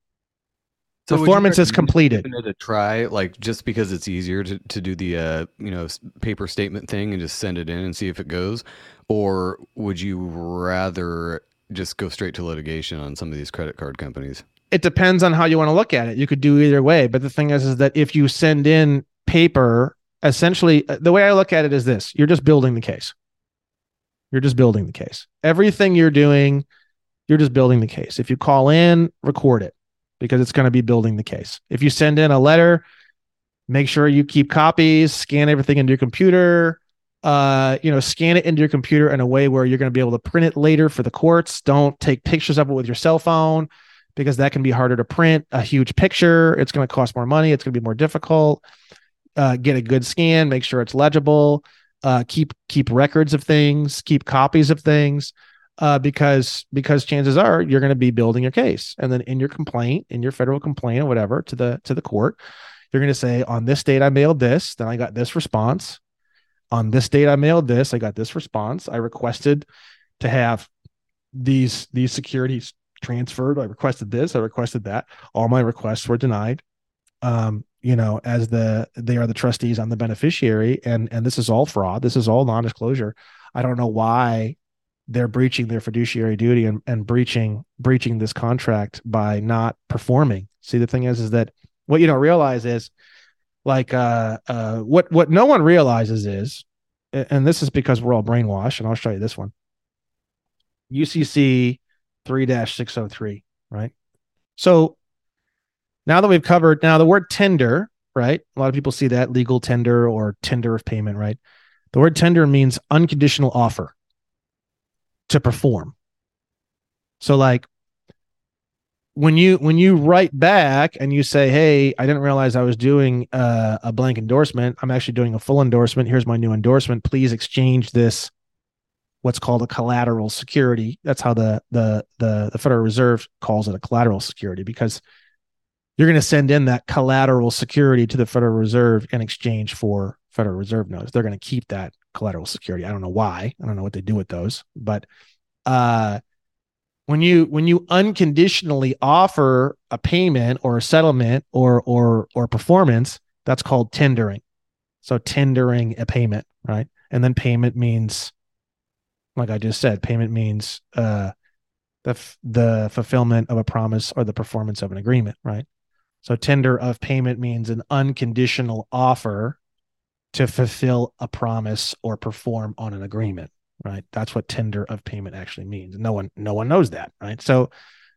So performance is completed. To try, like, just because it's easier to do the paper statement thing and just send it in and see if it goes, or would you rather just go straight to litigation on some of these credit card companies? It depends on how you want to look at it. You could do either way, but the thing is that if you send in paper, essentially, the way I look at it is this: you're just building the case. You're just building the case. Everything you're doing, you're just building the case. If you call in, record it, because it's going to be building the case. If you send in a letter, make sure you keep copies, scan everything into your computer, scan it into your computer in a way where you're going to be able to print it later for the courts. Don't take pictures of it with your cell phone because that can be harder to print a huge picture. It's going to cost more money. It's going to be more difficult. Get a good scan, make sure it's legible, keep records of things, keep copies of things. Because chances are you're going to be building your case, and then in your complaint, in your federal complaint or whatever to the court, you're going to say, on this date I mailed this, then I got this response. On this date I mailed this, I got this response. I requested to have these securities transferred. I requested this. I requested that. All my requests were denied. As they are the trustees, I'm the beneficiary, and this is all fraud. This is all non-disclosure. I don't know why they're breaching their fiduciary duty and breaching this contract by not performing. See, the thing is that what you don't realize is, like, what no one realizes is and this is because we're all brainwashed, and I'll show you this one. UCC 3-603, right? So now that we've covered, now the word tender, right? A lot of people see that legal tender or tender of payment, right? The word tender means unconditional offer to perform. So like when you write back and you say, hey, I didn't realize I was doing a blank endorsement. I'm actually doing a full endorsement. Here's my new endorsement. Please exchange this, what's called a collateral security. That's how the Federal Reserve calls it, a collateral security, because you're going to send in that collateral security to the Federal Reserve in exchange for Federal Reserve notes. They're going to keep that collateral security. I don't know why. I don't know what they do with those, but when you unconditionally offer a payment or a settlement or performance, that's called tendering. So tendering a payment, right? And then payment means, like I just said, payment means the fulfillment of a promise or the performance of an agreement, right? So tender of payment means an unconditional offer to fulfill a promise or perform on an agreement, right? That's what tender of payment actually means. No one knows that, right? So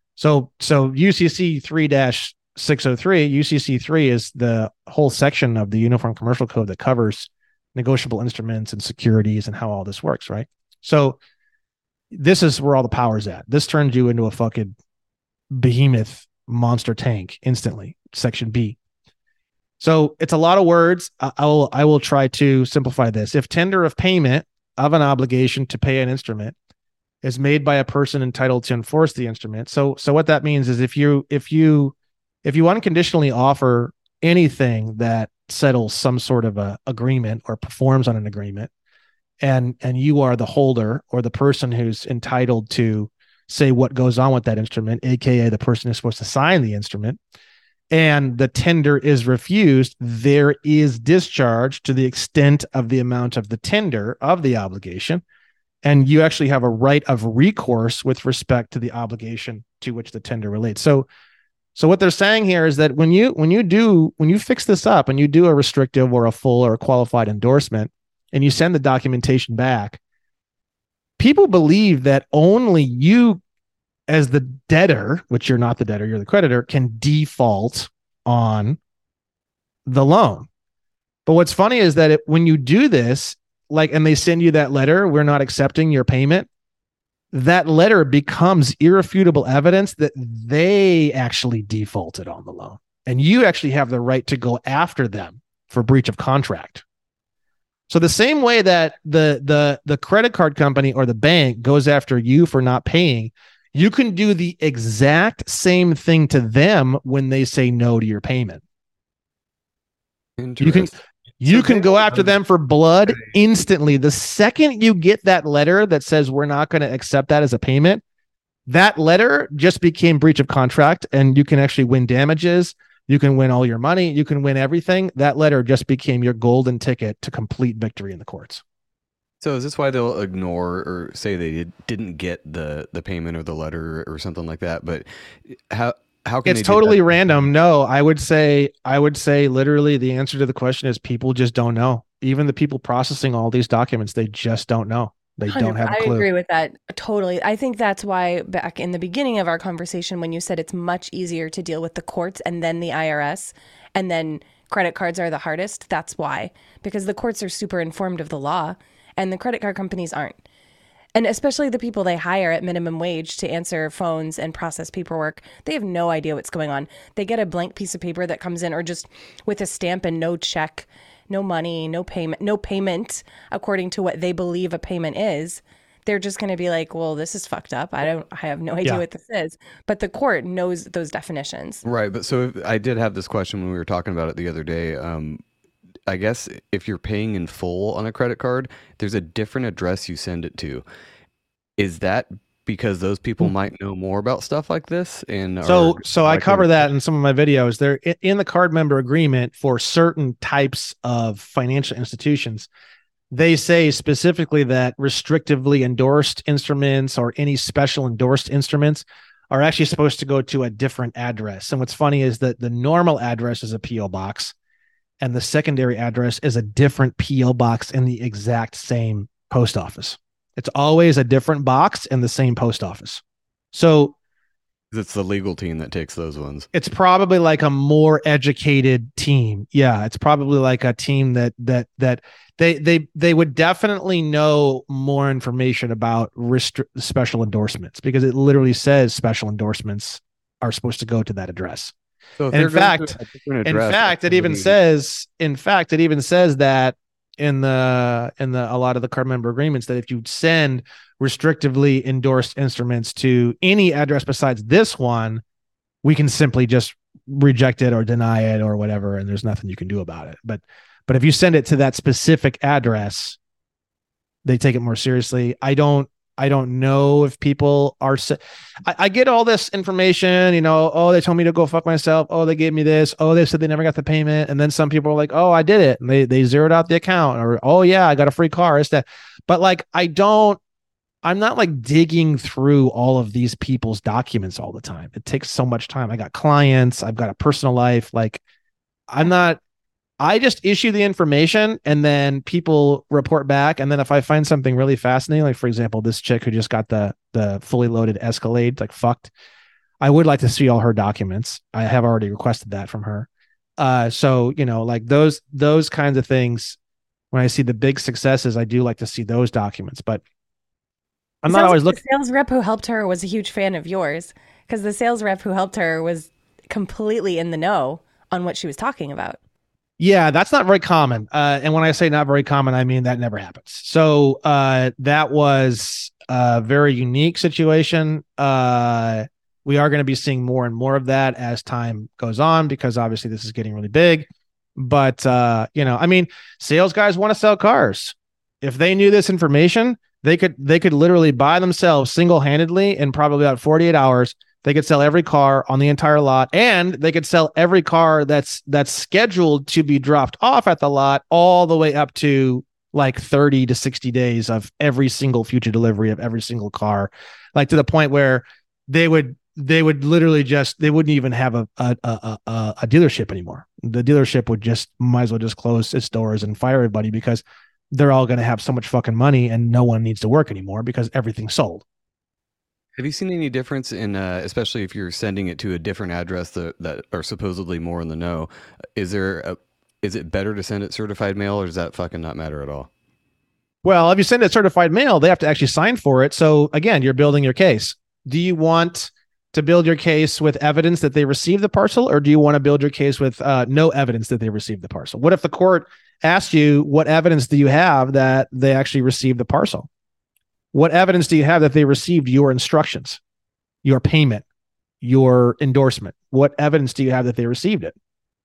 UCC 3-603, UCC 3 is the whole section of the Uniform Commercial Code that covers negotiable instruments and securities and how all this works, right? So this is where all the power's at. This turns you into a fucking behemoth monster tank instantly. Section B. So it's a lot of words. I will try to simplify this. If tender of payment of an obligation to pay an instrument is made by a person entitled to enforce the instrument. So what that means is if you unconditionally offer anything that settles some sort of a agreement or performs on an agreement, and you are the holder or the person who's entitled to say what goes on with that instrument, aka the person who's supposed to sign the instrument, and the tender is refused, there is discharge to the extent of the amount of the tender of the obligation. And you actually have a right of recourse with respect to the obligation to which the tender relates. So what they're saying here is that when you fix this up and you do a restrictive or a full or a qualified endorsement and you send the documentation back, people believe that only you as the debtor, which you're not the debtor, you're the creditor, can default on the loan. But what's funny is that when you do this, like, and they send you that letter, we're not accepting your payment, that letter becomes irrefutable evidence that they actually defaulted on the loan. And you actually have the right to go after them for breach of contract. So the same way that the credit card company or the bank goes after you for not paying, you can do the exact same thing to them when they say no to your payment. You can go after them for blood instantly. The second you get that letter that says we're not going to accept that as a payment, that letter just became breach of contract, and you can actually win damages. You can win all your money. You can win everything. That letter just became your golden ticket to complete victory in the courts. So is this why they'll ignore or say they didn't get the payment or the letter or something like that? But how can it's totally random? No, I would say literally the answer to the question is people just don't know. Even the people processing all these documents, they just don't know. They don't have a clue. I agree with that totally. I think that's why back in the beginning of our conversation, when you said it's much easier to deal with the courts and then the IRS and then credit cards are the hardest, that's why. Because the courts are super informed of the law and the credit card companies aren't. And especially the people they hire at minimum wage to answer phones and process paperwork, they have no idea what's going on. They get a blank piece of paper that comes in, or just with a stamp and no check, no money, no payment according to what they believe a payment is. They're just going to be like, well, this is fucked up. I have no idea what this is. But the court knows those definitions. Right. But so I did have this question when we were talking about it the other day. I guess if you're paying in full on a credit card, there's a different address you send it to. Is that because those people might know more about stuff like this? And so I cover that in some of my videos. They're in the card member agreement for certain types of financial institutions. They say specifically that restrictively endorsed instruments or any special endorsed instruments are actually supposed to go to a different address. And what's funny is that the normal address is a PO box. and the secondary address is a different PO box in the exact same post office. It's always a different box in the same post office. So It's the legal team that takes those ones. it's probably like a more educated team. Yeah, it's probably like a team that they would definitely know more information about special endorsements, because it literally says special endorsements are supposed to go to that address. So if And they're in going to fact, a different in address, fact, it even says that in a lot of the card member agreements, that if you send restrictively endorsed instruments to any address besides this one, we can simply just reject it or deny it or whatever, and there's nothing you can do about it. But if you send it to that specific address, they take it more seriously. I don't know if people are. I get all this information, oh, they told me to go fuck myself. Oh, they gave me this. Oh, they said they never got the payment. And then some people are like, oh, I did it. And they zeroed out the account, or, oh yeah, I got a free car. It's that. But like, I'm not like digging through all of these people's documents all the time. It takes so much time. I got clients, I've got a personal life. Like, I just issue the information and then people report back. And then if I find something really fascinating, like for example, this chick who just got the fully loaded Escalade, like fucked, I would like to see all her documents. I have already requested that from her. So, like those kinds of things, when I see the big successes, I do like to see those documents, but I'm not always looking. The sales rep who helped her was a huge fan of yours, because the sales rep who helped her was completely in the know on what she was talking about. Yeah, that's not very common. And when I say not very common, I mean that never happens. So that was a very unique situation. We are going to be seeing more and more of that as time goes on, because obviously this is getting really big. But, sales guys want to sell cars. If they knew this information, they could literally buy themselves single-handedly in probably about 48 hours. They could sell every car on the entire lot, and they could sell every car that's scheduled to be dropped off at the lot, all the way up to like 30 to 60 days of every single future delivery of every single car, like to the point where they would literally they wouldn't even have a dealership anymore. The dealership would might as well just close its doors and fire everybody, because they're all going to have so much fucking money and no one needs to work anymore because everything's sold. Have you seen any difference in, especially if you're sending it to a different address that are supposedly more in the know? Is it better to send it certified mail, or does that fucking not matter at all? Well, if you send it certified mail, they have to actually sign for it. So again, you're building your case. Do you want to build your case with evidence that they received the parcel, or do you want to build your case with no evidence that they received the parcel? What if the court asked you, what evidence do you have that they actually received the parcel? What evidence do you have that they received your instructions, your payment, your endorsement? What evidence do you have that they received it?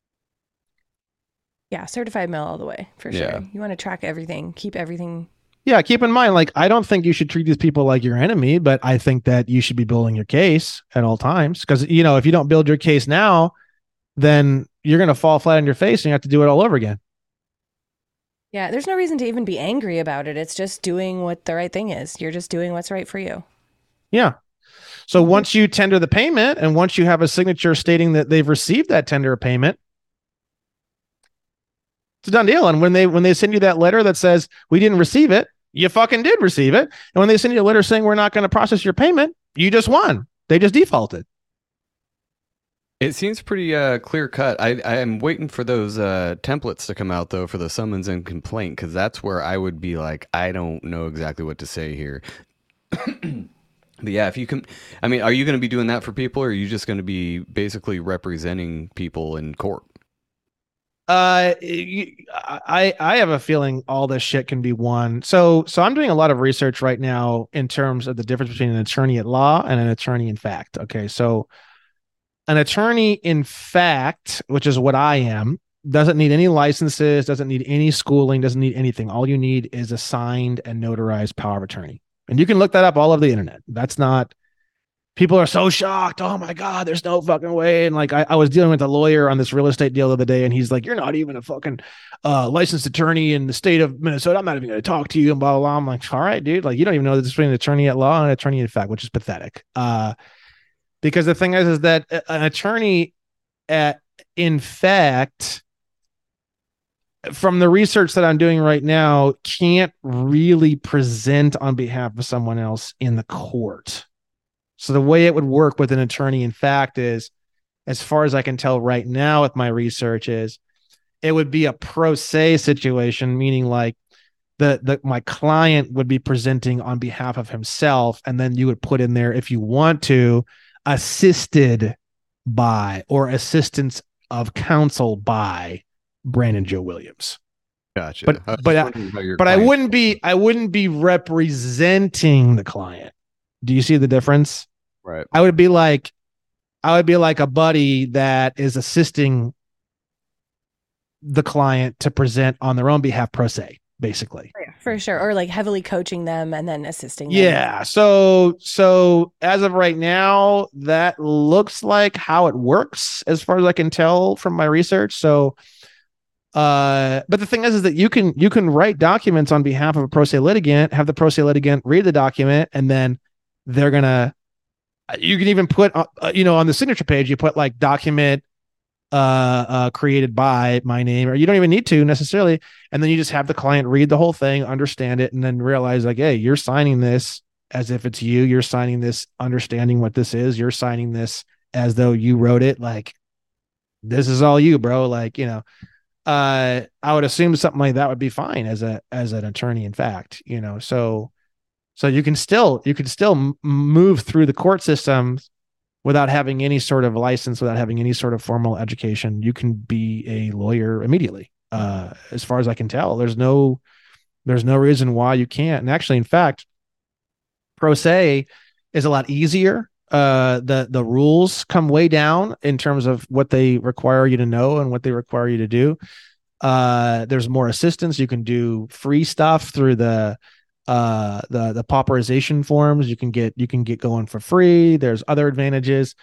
Yeah, certified mail all the way, for sure. Yeah. You want to track everything, keep everything. Yeah, keep in mind, like, I don't think you should treat these people like your enemy, but I think that you should be building your case at all times. Because, if you don't build your case now, then you're going to fall flat on your face and you have to do it all over again. Yeah, there's no reason to even be angry about it. It's just doing what the right thing is. You're just doing what's right for you. Yeah. So once you tender the payment, and once you have a signature stating that they've received that tender payment, it's a done deal. And when they send you that letter that says we didn't receive it, you fucking did receive it. And when they send you a letter saying we're not going to process your payment, you just won. They just defaulted. It seems pretty clear cut. I am waiting for those templates to come out, though, for the summons and complaint, because that's where I would be like, I don't know exactly what to say here. But yeah, if you can, are you going to be doing that for people, or are you just going to be basically representing people in court? I have a feeling all this shit can be won. So I'm doing a lot of research right now in terms of the difference between an attorney at law and an attorney in fact. Okay, so an attorney in fact, which is what I am, doesn't need any licenses, doesn't need any schooling, doesn't need anything. All you need is a signed and notarized power of attorney. And you can look that up all over the internet. That's not, people are so shocked. Oh my God, there's no fucking way. And like, I was dealing with a lawyer on this real estate deal the other day, and he's like, you're not even a fucking licensed attorney in the state of Minnesota. I'm not even going to talk to you, and blah, blah, blah. I'm like, all right, dude, like, you don't even know the difference between an attorney at law and an attorney in fact, which is pathetic. Because the thing is that an attorney in fact from the research that I'm doing right now, can't really present on behalf of someone else in the court. So the way it would work with an attorney in fact is, as far as I can tell right now with my research, is it would be a pro se situation, meaning like my client would be presenting on behalf of himself, and then you would put in there, if you want to, assisted by or assistance of counsel by Brandon Joe Williams. Gotcha. But I wouldn't be representing the client. Do you see the difference? Right. I would be like a buddy that is assisting the client to present on their own behalf pro se, basically. For sure. Or like heavily coaching them and then assisting them. Yeah. So as of right now, that looks like how it works as far as I can tell from my research. So but the thing is that you can write documents on behalf of a pro se litigant, have the pro se litigant read the document, and then you can even put on the signature page, you put like document created by my name, or you don't even need to necessarily. And then you just have the client read the whole thing, understand it, and then realize like, hey, you're signing this as if it's you. You're signing this understanding what this is. You're signing this as though you wrote it. Like, this is all you, bro. Like, I would assume something like that would be fine as an attorney, in fact, so you can still move through the court system without having any sort of license, without having any sort of formal education. You can be a lawyer immediately. As far as I can tell, there's no reason why you can't. And actually, in fact, pro se is a lot easier. The rules come way down in terms of what they require you to know and what they require you to do. There's more assistance. You can do free stuff through the pauperization forms. You can get going for free. There's other advantages.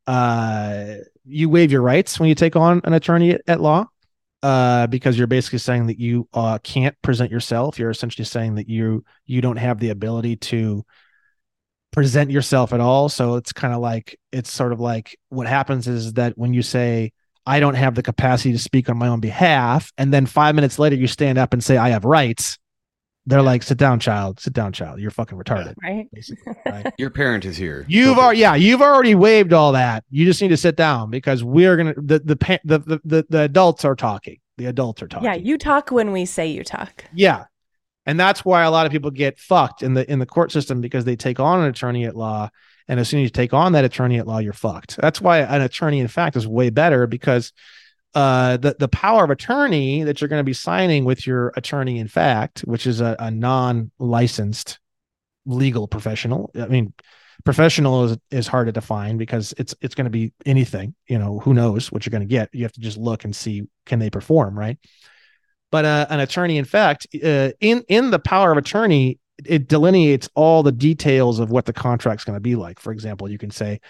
You waive your rights when you take on an attorney at law, because you're basically saying that you can't present yourself. You're essentially saying that you don't have the ability to present yourself at all. So it's sort of like what happens is that when you say, I don't have the capacity to speak on my own behalf, and then 5 minutes later you stand up and say, I have rights, they're like, sit down, child. You're fucking retarded. Right. Basically, right? Your parent is here. You've already waived all that. You just need to sit down, because we're going to, the adults are talking. The adults are talking. Yeah. You talk when we say you talk. Yeah. And that's why a lot of people get fucked in the court system, because they take on an attorney at law. And as soon as you take on that attorney at law, you're fucked. That's why an attorney in fact is way better, because the power of attorney that you're going to be signing with your attorney in fact, which is a non-licensed legal professional. I mean, professional is hard to define, because it's going to be anything. Who knows what you're going to get. You have to just look and see, can they perform, right? But an attorney in fact, in the power of attorney, it delineates all the details of what the contract's going to be like. For example, you can say,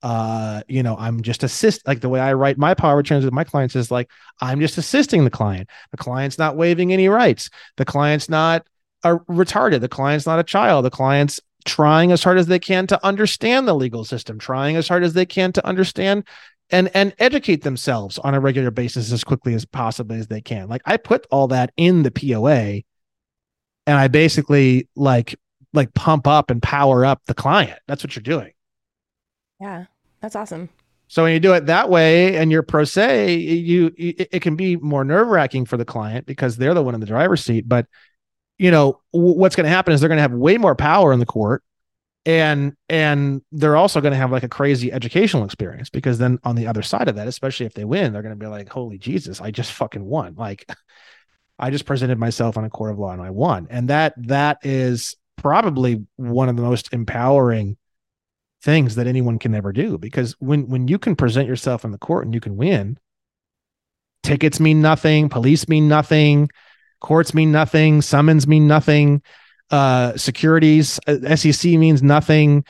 I'm just like the way I write my power of attorney with my clients is like, I'm just assisting the client. The client's not waiving any rights. The client's not retarded. The client's not a child. The client's trying as hard as they can to understand the legal system, trying as hard as they can to understand and educate themselves on a regular basis as quickly as possibly as they can. Like, I put all that in the POA, and I basically like pump up and power up the client. That's what you're doing. Yeah, that's awesome. So when you do it that way and you're pro se, it can be more nerve-wracking for the client, because they're the one in the driver's seat. But what's going to happen is they're going to have way more power in the court, and they're also going to have like a crazy educational experience, because then on the other side of that, especially if they win, they're going to be like, holy Jesus, I just fucking won. Like, I just presented myself on a court of law and I won. And that is probably one of the most empowering things that anyone can ever do, because when you can present yourself in the court and you can win, tickets mean nothing, police mean nothing, courts mean nothing, summons mean nothing, securities, SEC means nothing,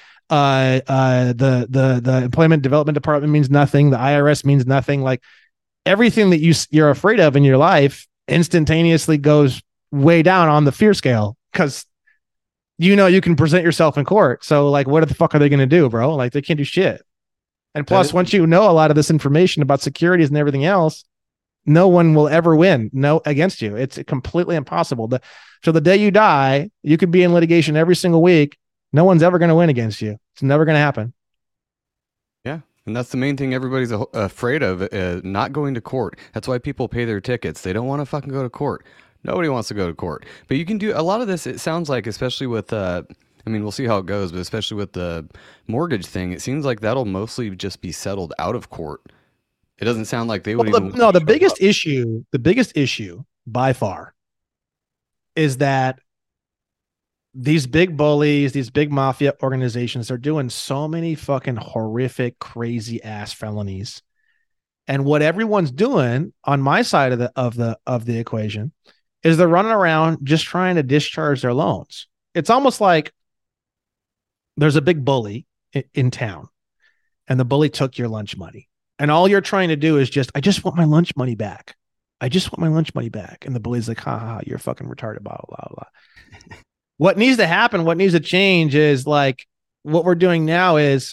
the Employment Development Department means nothing, the IRS means nothing. Like, everything that you're afraid of in your life instantaneously goes way down on the fear scale, because you can present yourself in court. So like, what the fuck are they going to do, bro? Like, they can't do shit. And plus, once you know a lot of this information about securities and everything else, no one will ever win against you. It's completely impossible. So the day you die, you could be in litigation every single week. No one's ever going to win against you. It's never going to happen. Yeah. And that's the main thing everybody's afraid of, not going to court. That's why people pay their tickets. They don't want to fucking go to court. Nobody wants to go to court. But you can do a lot of this, it sounds like, especially with, I mean, we'll see how it goes, but especially with the mortgage thing, it seems like that'll mostly just be settled out of court. It doesn't sound like they would the biggest issue by far is that these big bullies, these big mafia organizations are doing so many fucking horrific, crazy ass felonies. And what everyone's doing on my side of the equation is they're running around just trying to discharge their loans. It's almost like there's a big bully in town and the bully took your lunch money. And all you're trying to do is I just want my lunch money back. I just want my lunch money back. And the bully's like, ha, you're fucking retarded, blah, blah, blah. What needs to happen, what needs to change is like what we're doing now is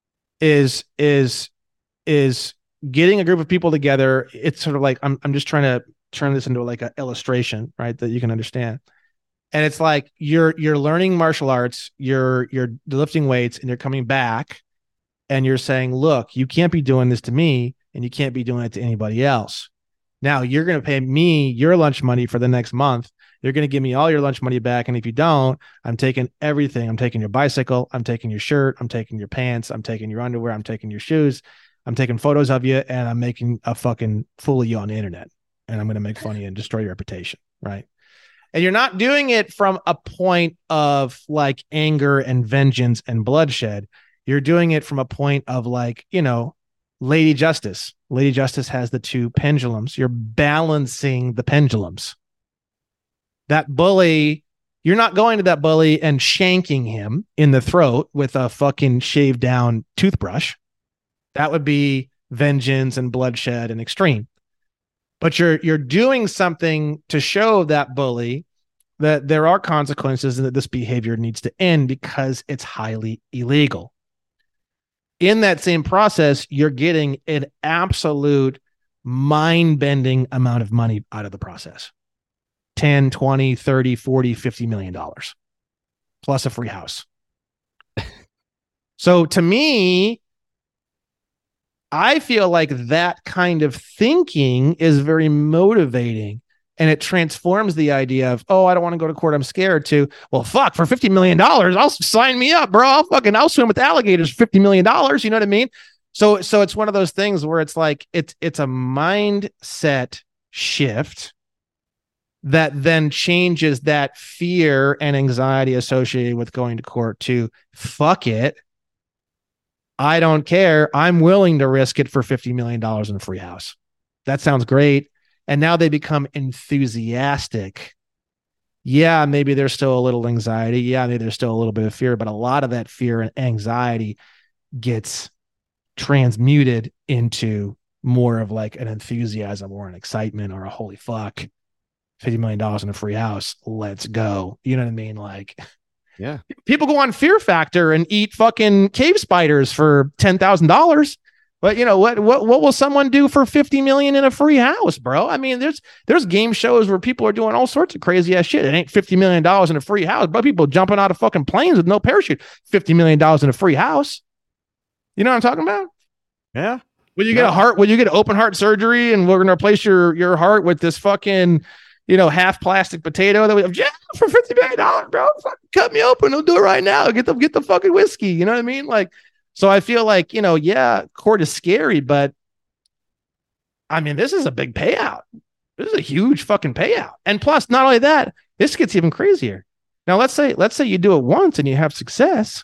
getting a group of people together. It's sort of like, I'm just trying to turn this into like an illustration, right? That you can understand. And it's like, you're learning martial arts, you're lifting weights and you're coming back and you're saying, look, you can't be doing this to me and you can't be doing it to anybody else. Now you're going to pay me your lunch money for the next month. You're going to give me all your lunch money back. And if you don't, I'm taking everything. I'm taking your bicycle. I'm taking your shirt. I'm taking your pants. I'm taking your underwear. I'm taking your shoes. I'm taking photos of you and I'm making a fucking fool of you on the internet. And I'm going to make fun of you and destroy your reputation. Right. And you're not doing it from a point of like anger and vengeance and bloodshed. You're doing it from a point of like, Lady Justice. Lady Justice has the two pendulums. You're balancing the pendulums. That bully, you're not going to that bully and shanking him in the throat with a fucking shaved down toothbrush. That would be vengeance and bloodshed and extreme. But you're doing something to show that bully that there are consequences and that this behavior needs to end because it's highly illegal. In that same process, you're getting an absolute mind-bending amount of money out of the process. 10, 20, 30, 40, $50 million plus a free house. So to me, I feel like that kind of thinking is very motivating and it transforms the idea of, oh, I don't want to go to court, I'm scared, to, well, fuck, for $50 million, I'll sign me up, bro. I'll swim with alligators for $50 million. You know what I mean? So it's one of those things where it's like, it's a mindset shift that then changes that fear and anxiety associated with going to court to fuck it. I don't care. I'm willing to risk it for $50 million in a free house. That sounds great. And now they become enthusiastic. Yeah, maybe there's still a little anxiety. Yeah, maybe there's still a little bit of fear, but a lot of that fear and anxiety gets transmuted into more of like an enthusiasm or an excitement or a holy fuck, $50 million in a free house. Let's go. You know what I mean? Like, yeah, people go on Fear Factor and eat fucking cave spiders for $10,000. But you know what will someone do for $50 million in a free house, bro? I mean, there's game shows where people are doing all sorts of crazy ass shit. It ain't $50 million in a free house, but people jumping out of fucking planes with no parachute. $50 million in a free house. You know what I'm talking about? Yeah. Will you get a heart? Will you get open heart surgery and we're going to replace your heart with this fucking, half plastic potato that we have for $50 million, bro? Fucking cut me open. They'll do it right now. Get the fucking whiskey. You know what I mean? Like, so I feel like, yeah, court is scary, but I mean, this is a big payout. This is a huge fucking payout. And plus, not only that, this gets even crazier. Now, let's say you do it once and you have success.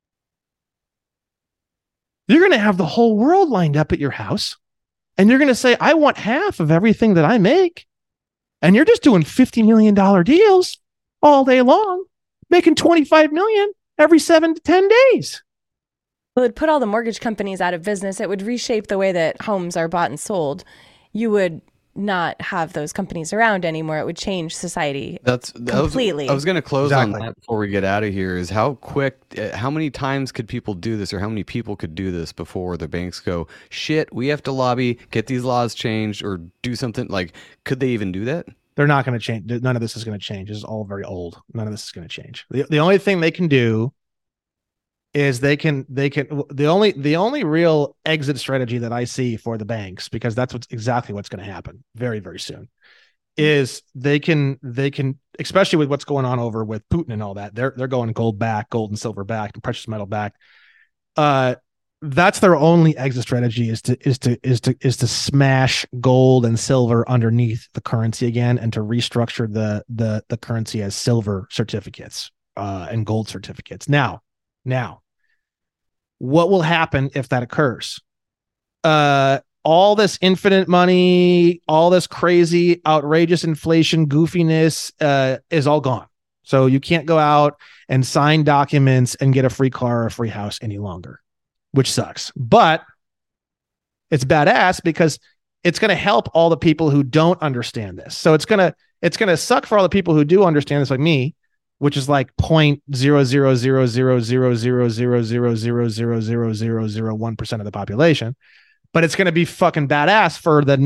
You're going to have the whole world lined up at your house. And you're going to say, I want half of everything that I make. And you're just doing $50 million deals all day long, making $25 million every 7 to 10 days. Well, it'd put all the mortgage companies out of business. It would reshape the way that homes are bought and sold. You would not have those companies around anymore. It would change society completely. I was going to close on Exactly. that before we get out of here. Is how quick, how many times could people do this, or how many people could do this before the banks go, shit, we have to lobby, get these laws changed, or do something? Like, could they even do that? They're not going to change. None of this is going to change. This is all very old. None of this is going to change. The only thing they can do is the only real exit strategy that I see for the banks, because that's exactly what's going to happen very, very soon, is they can, especially with what's going on over with Putin and all that, they're going gold and silver back and precious metal back. That's their only exit strategy, is to smash gold and silver underneath the currency again, and to restructure the currency as silver certificates and gold certificates. Now, what will happen if that occurs? All this infinite money, all this crazy, outrageous inflation goofiness is all gone. So you can't go out and sign documents and get a free car or a free house any longer, which sucks. But it's badass because it's going to help all the people who don't understand this. So it's going to suck for all the people who do understand this, like me, which is like 0.00000000000001% of the population. But it's going to be fucking badass for the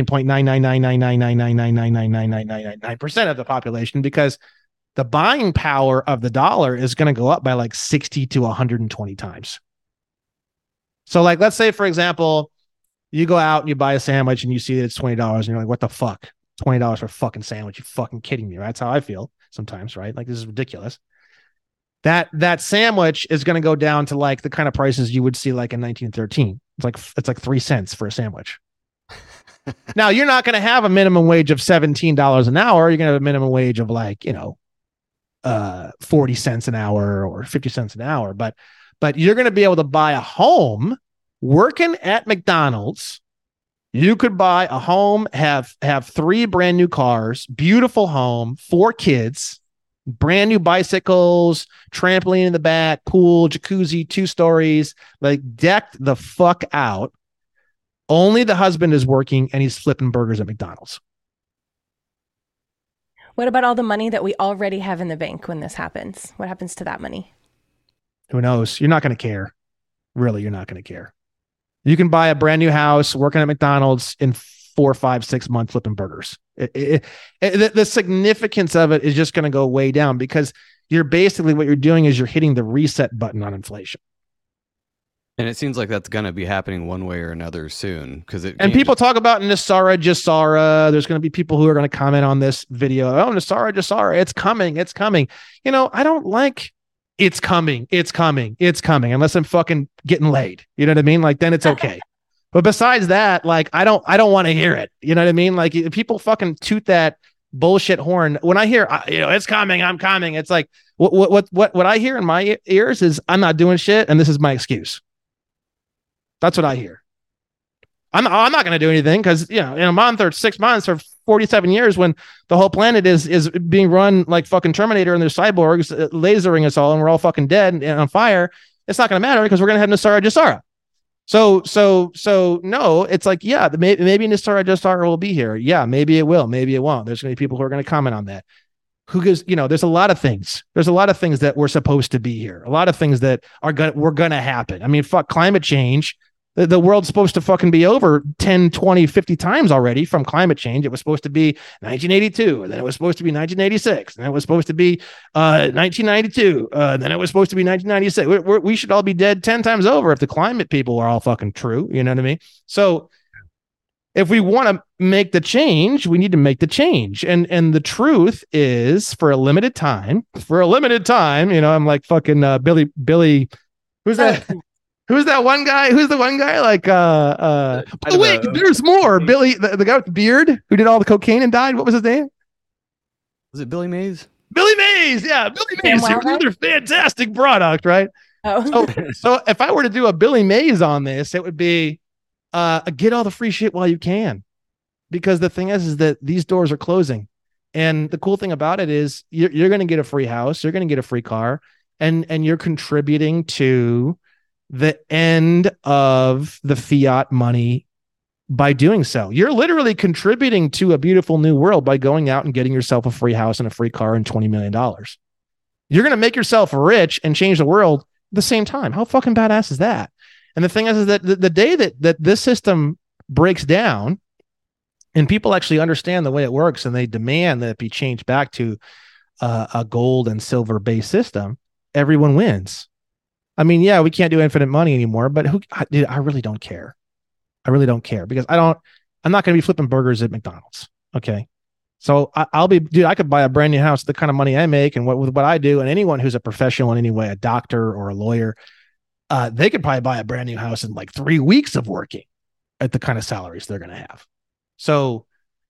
99.9999999999999% of the population, because the buying power of the dollar is going to go up by like 60 to 120 times. So like, let's say, for example, you go out and you buy a sandwich and you see that it's $20 and you're like, what the fuck? $20 for a fucking sandwich? You fucking kidding me, right? That's how I feel sometimes, right? Like, this is ridiculous. That sandwich is going to go down to like the kind of prices you would see like in 1913. It's like 3 cents for a sandwich. Now, you're not going to have a minimum wage of $17 an hour. You're going to have a minimum wage of like, 40 cents an hour or 50 cents an hour. But you're going to be able to buy a home working at McDonald's. You could buy a home, have 3 brand new cars, beautiful home, 4 kids, brand new bicycles, trampoline in the back, pool, jacuzzi, 2 stories, like decked the fuck out. Only the husband is working and he's flipping burgers at McDonald's. What about all the money that we already have in the bank when this happens? What happens to that money? Who knows? You're not going to care. Really, you're not going to care. You can buy a brand new house working at McDonald's in 4, 5, 6 months flipping burgers. The significance of it is just going to go way down, because you're basically, what you're doing is you're hitting the reset button on inflation. And it seems like that's going to be happening one way or another soon. And people talk about NESARA, GESARA. There's going to be people who are going to comment on this video. Oh, NESARA, GESARA. It's coming. It's coming. I don't like it's coming. It's coming. It's coming. Unless I'm fucking getting laid. You know what I mean? Like, then it's okay. But besides that, like, I don't want to hear it. You know what I mean? Like, if people fucking toot that bullshit horn, when I hear, it's coming, I'm coming, it's like, what I hear in my ears is, I'm not doing shit, and this is my excuse. That's what I hear. I'm not going to do anything, because in a month or 6 months or 47 years, when the whole planet is being run like fucking Terminator and there's cyborgs lasering us all and we're all fucking dead and on fire, it's not going to matter, because we're going to have NESARA, GESARA. So no, it's like, yeah, maybe NESARA, GESARA will be here. Yeah, maybe it will, maybe it won't. There's going to be people who are going to comment on that. Who goes, there's a lot of things. There's a lot of things that were supposed to be here. A lot of things that were going to happen. I mean, fuck, climate change. The world's supposed to fucking be over 10, 20, 50 times already from climate change. It was supposed to be 1982, and then it was supposed to be 1986, and then it was supposed to be 1992, then it was supposed to be 1996. We should all be dead 10 times over if the climate people are all fucking true. You know what I mean? So if we want to make the change, we need to make the change. And the truth is, for a limited time, I'm like fucking Billy. Who's that? Who's that one guy? Who's the one guy? Like, wait, there's more. Billy, the guy with the beard who did all the cocaine and died. What was his name? Was it Billy Mays? Billy Mays. Yeah, Billy Mays. Another fantastic product, right? Oh. So if I were to do a Billy Mays on this, it would be get all the free shit while you can. Because the thing is that these doors are closing. And the cool thing about it is you're going to get a free house. You're going to get a free car. And you're contributing to the end of the fiat money by doing so. You're literally contributing to a beautiful new world by going out and getting yourself a free house and a free car and $20 million. You're going to make yourself rich and change the world at the same time. How fucking badass is that? And the thing is that the day that this system breaks down and people actually understand the way it works and they demand that it be changed back to a gold and silver based system, everyone wins. I mean, yeah, we can't do infinite money anymore, but I really don't care. I really don't care because I'm not going to be flipping burgers at McDonald's. Okay. So I could buy a brand new house, the kind of money I make and with what I do. And anyone who's a professional in any way, a doctor or a lawyer, they could probably buy a brand new house in like 3 weeks of working at the kind of salaries they're going to have. So,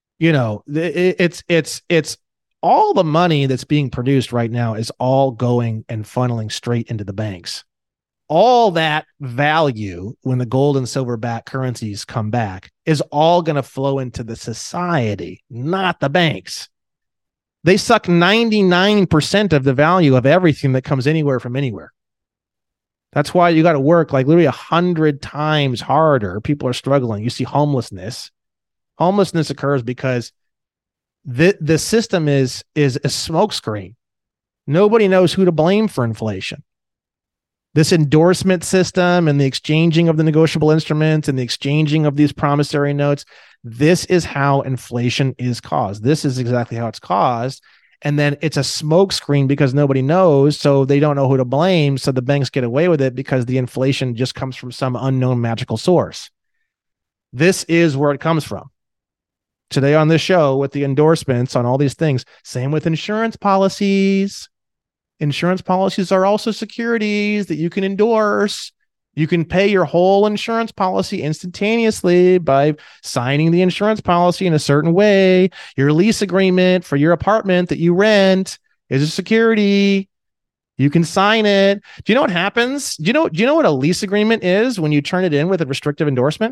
it's all the money that's being produced right now is all going and funneling straight into the banks. All that value when the gold and silver backed currencies come back is all going to flow into the society, not the banks. They suck 99% of the value of everything that comes anywhere from anywhere. That's why you got to work like literally 100 times harder. People are struggling. You see homelessness. Homelessness occurs because the system is a smokescreen. Nobody knows who to blame for inflation. This endorsement system and the exchanging of the negotiable instruments and the exchanging of these promissory notes, this is how inflation is caused. This is exactly how it's caused. And then it's a smokescreen because nobody knows, so they don't know who to blame. So the banks get away with it because the inflation just comes from some unknown magical source. This is where it comes from. Today on this show with the endorsements on all these things, same with insurance policies. Insurance policies are also securities that you can endorse. You can pay your whole insurance policy instantaneously by signing the insurance policy in a certain way. Your lease agreement for your apartment that you rent is a security. You can sign it. Do you know what happens? Do you know what a lease agreement is when you turn it in with a restrictive endorsement?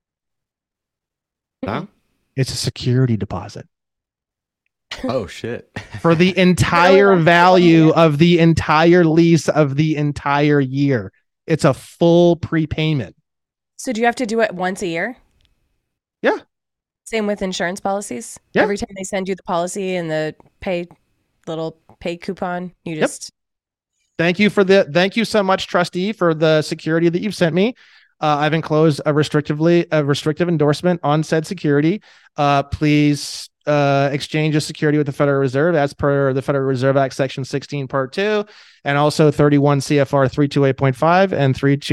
Huh? It's a security deposit. Oh, shit. For the entire value of the entire lease of the entire year. It's a full prepayment. So do you have to do it once a year? Yeah. Same with insurance policies? Yeah. Every time they send you the policy and the little pay coupon, you just... Yep. Thank you so much, trustee, for the security that you've sent me. I've enclosed a restrictive endorsement on said security. Please exchange a security with the Federal Reserve as per the Federal Reserve Act, Section 16, Part 2, and also 31 CFR 328.5 and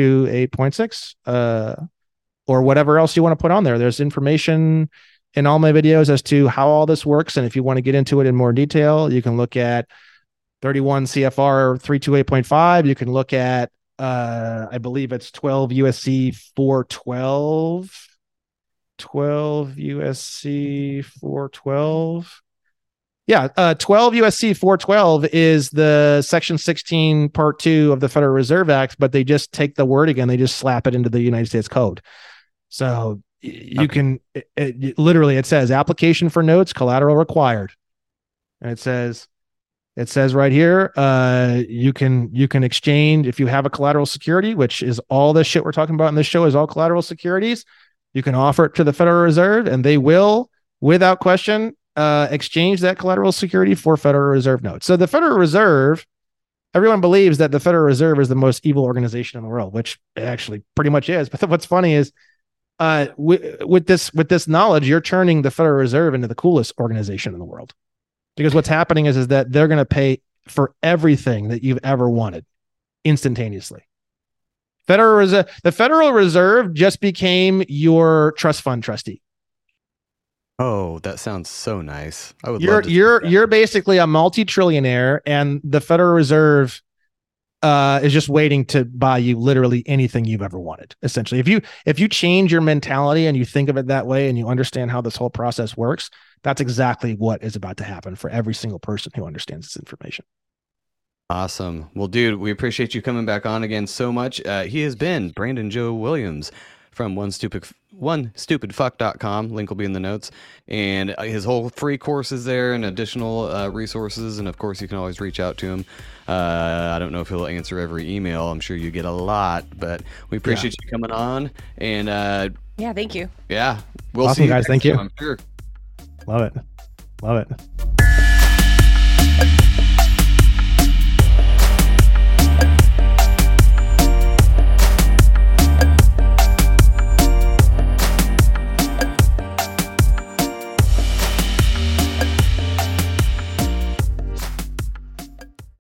328.6, or whatever else you want to put on there. There's information in all my videos as to how all this works, and if you want to get into it in more detail, you can look at 31 CFR 328.5. You can look at I believe it's 12 USC 412. 12 USC 412. Yeah, 12 USC 412 is the Section 16 Part 2 of the Federal Reserve Act, but they just take the word again. They just slap it into the United States Code. So you can literally, it says application for notes, collateral required. And it says right here, you can exchange if you have a collateral security, which is all the shit we're talking about in this show is all collateral securities. You can offer it to the Federal Reserve and they will, without question, exchange that collateral security for Federal Reserve notes. So the Federal Reserve, everyone believes that the Federal Reserve is the most evil organization in the world, which it actually pretty much is. But what's funny is with this knowledge, you're turning the Federal Reserve into the coolest organization in the world. Because what's happening is that they're going to pay for everything that you've ever wanted instantaneously. The Federal Reserve just became your trust fund trustee. Oh, that sounds so nice. I would. You're basically a multi-trillionaire, and the Federal Reserve is just waiting to buy you literally anything you've ever wanted. Essentially, if you change your mentality and you think of it that way, and you understand how this whole process works, that's exactly what is about to happen for every single person who understands this information. Awesome. Well, dude, we appreciate you coming back on again so much. He has been Brandon Joe Williams from onestupidfuck.com. Link will be in the notes. And his whole free course is there and additional resources. And of course, you can always reach out to him. I don't know if he'll answer every email. I'm sure you get a lot, but we appreciate you coming on. And Yeah, thank you. Yeah. We'll Awesome, see you guys. next Thank you. time, I'm sure. Love it. Love it.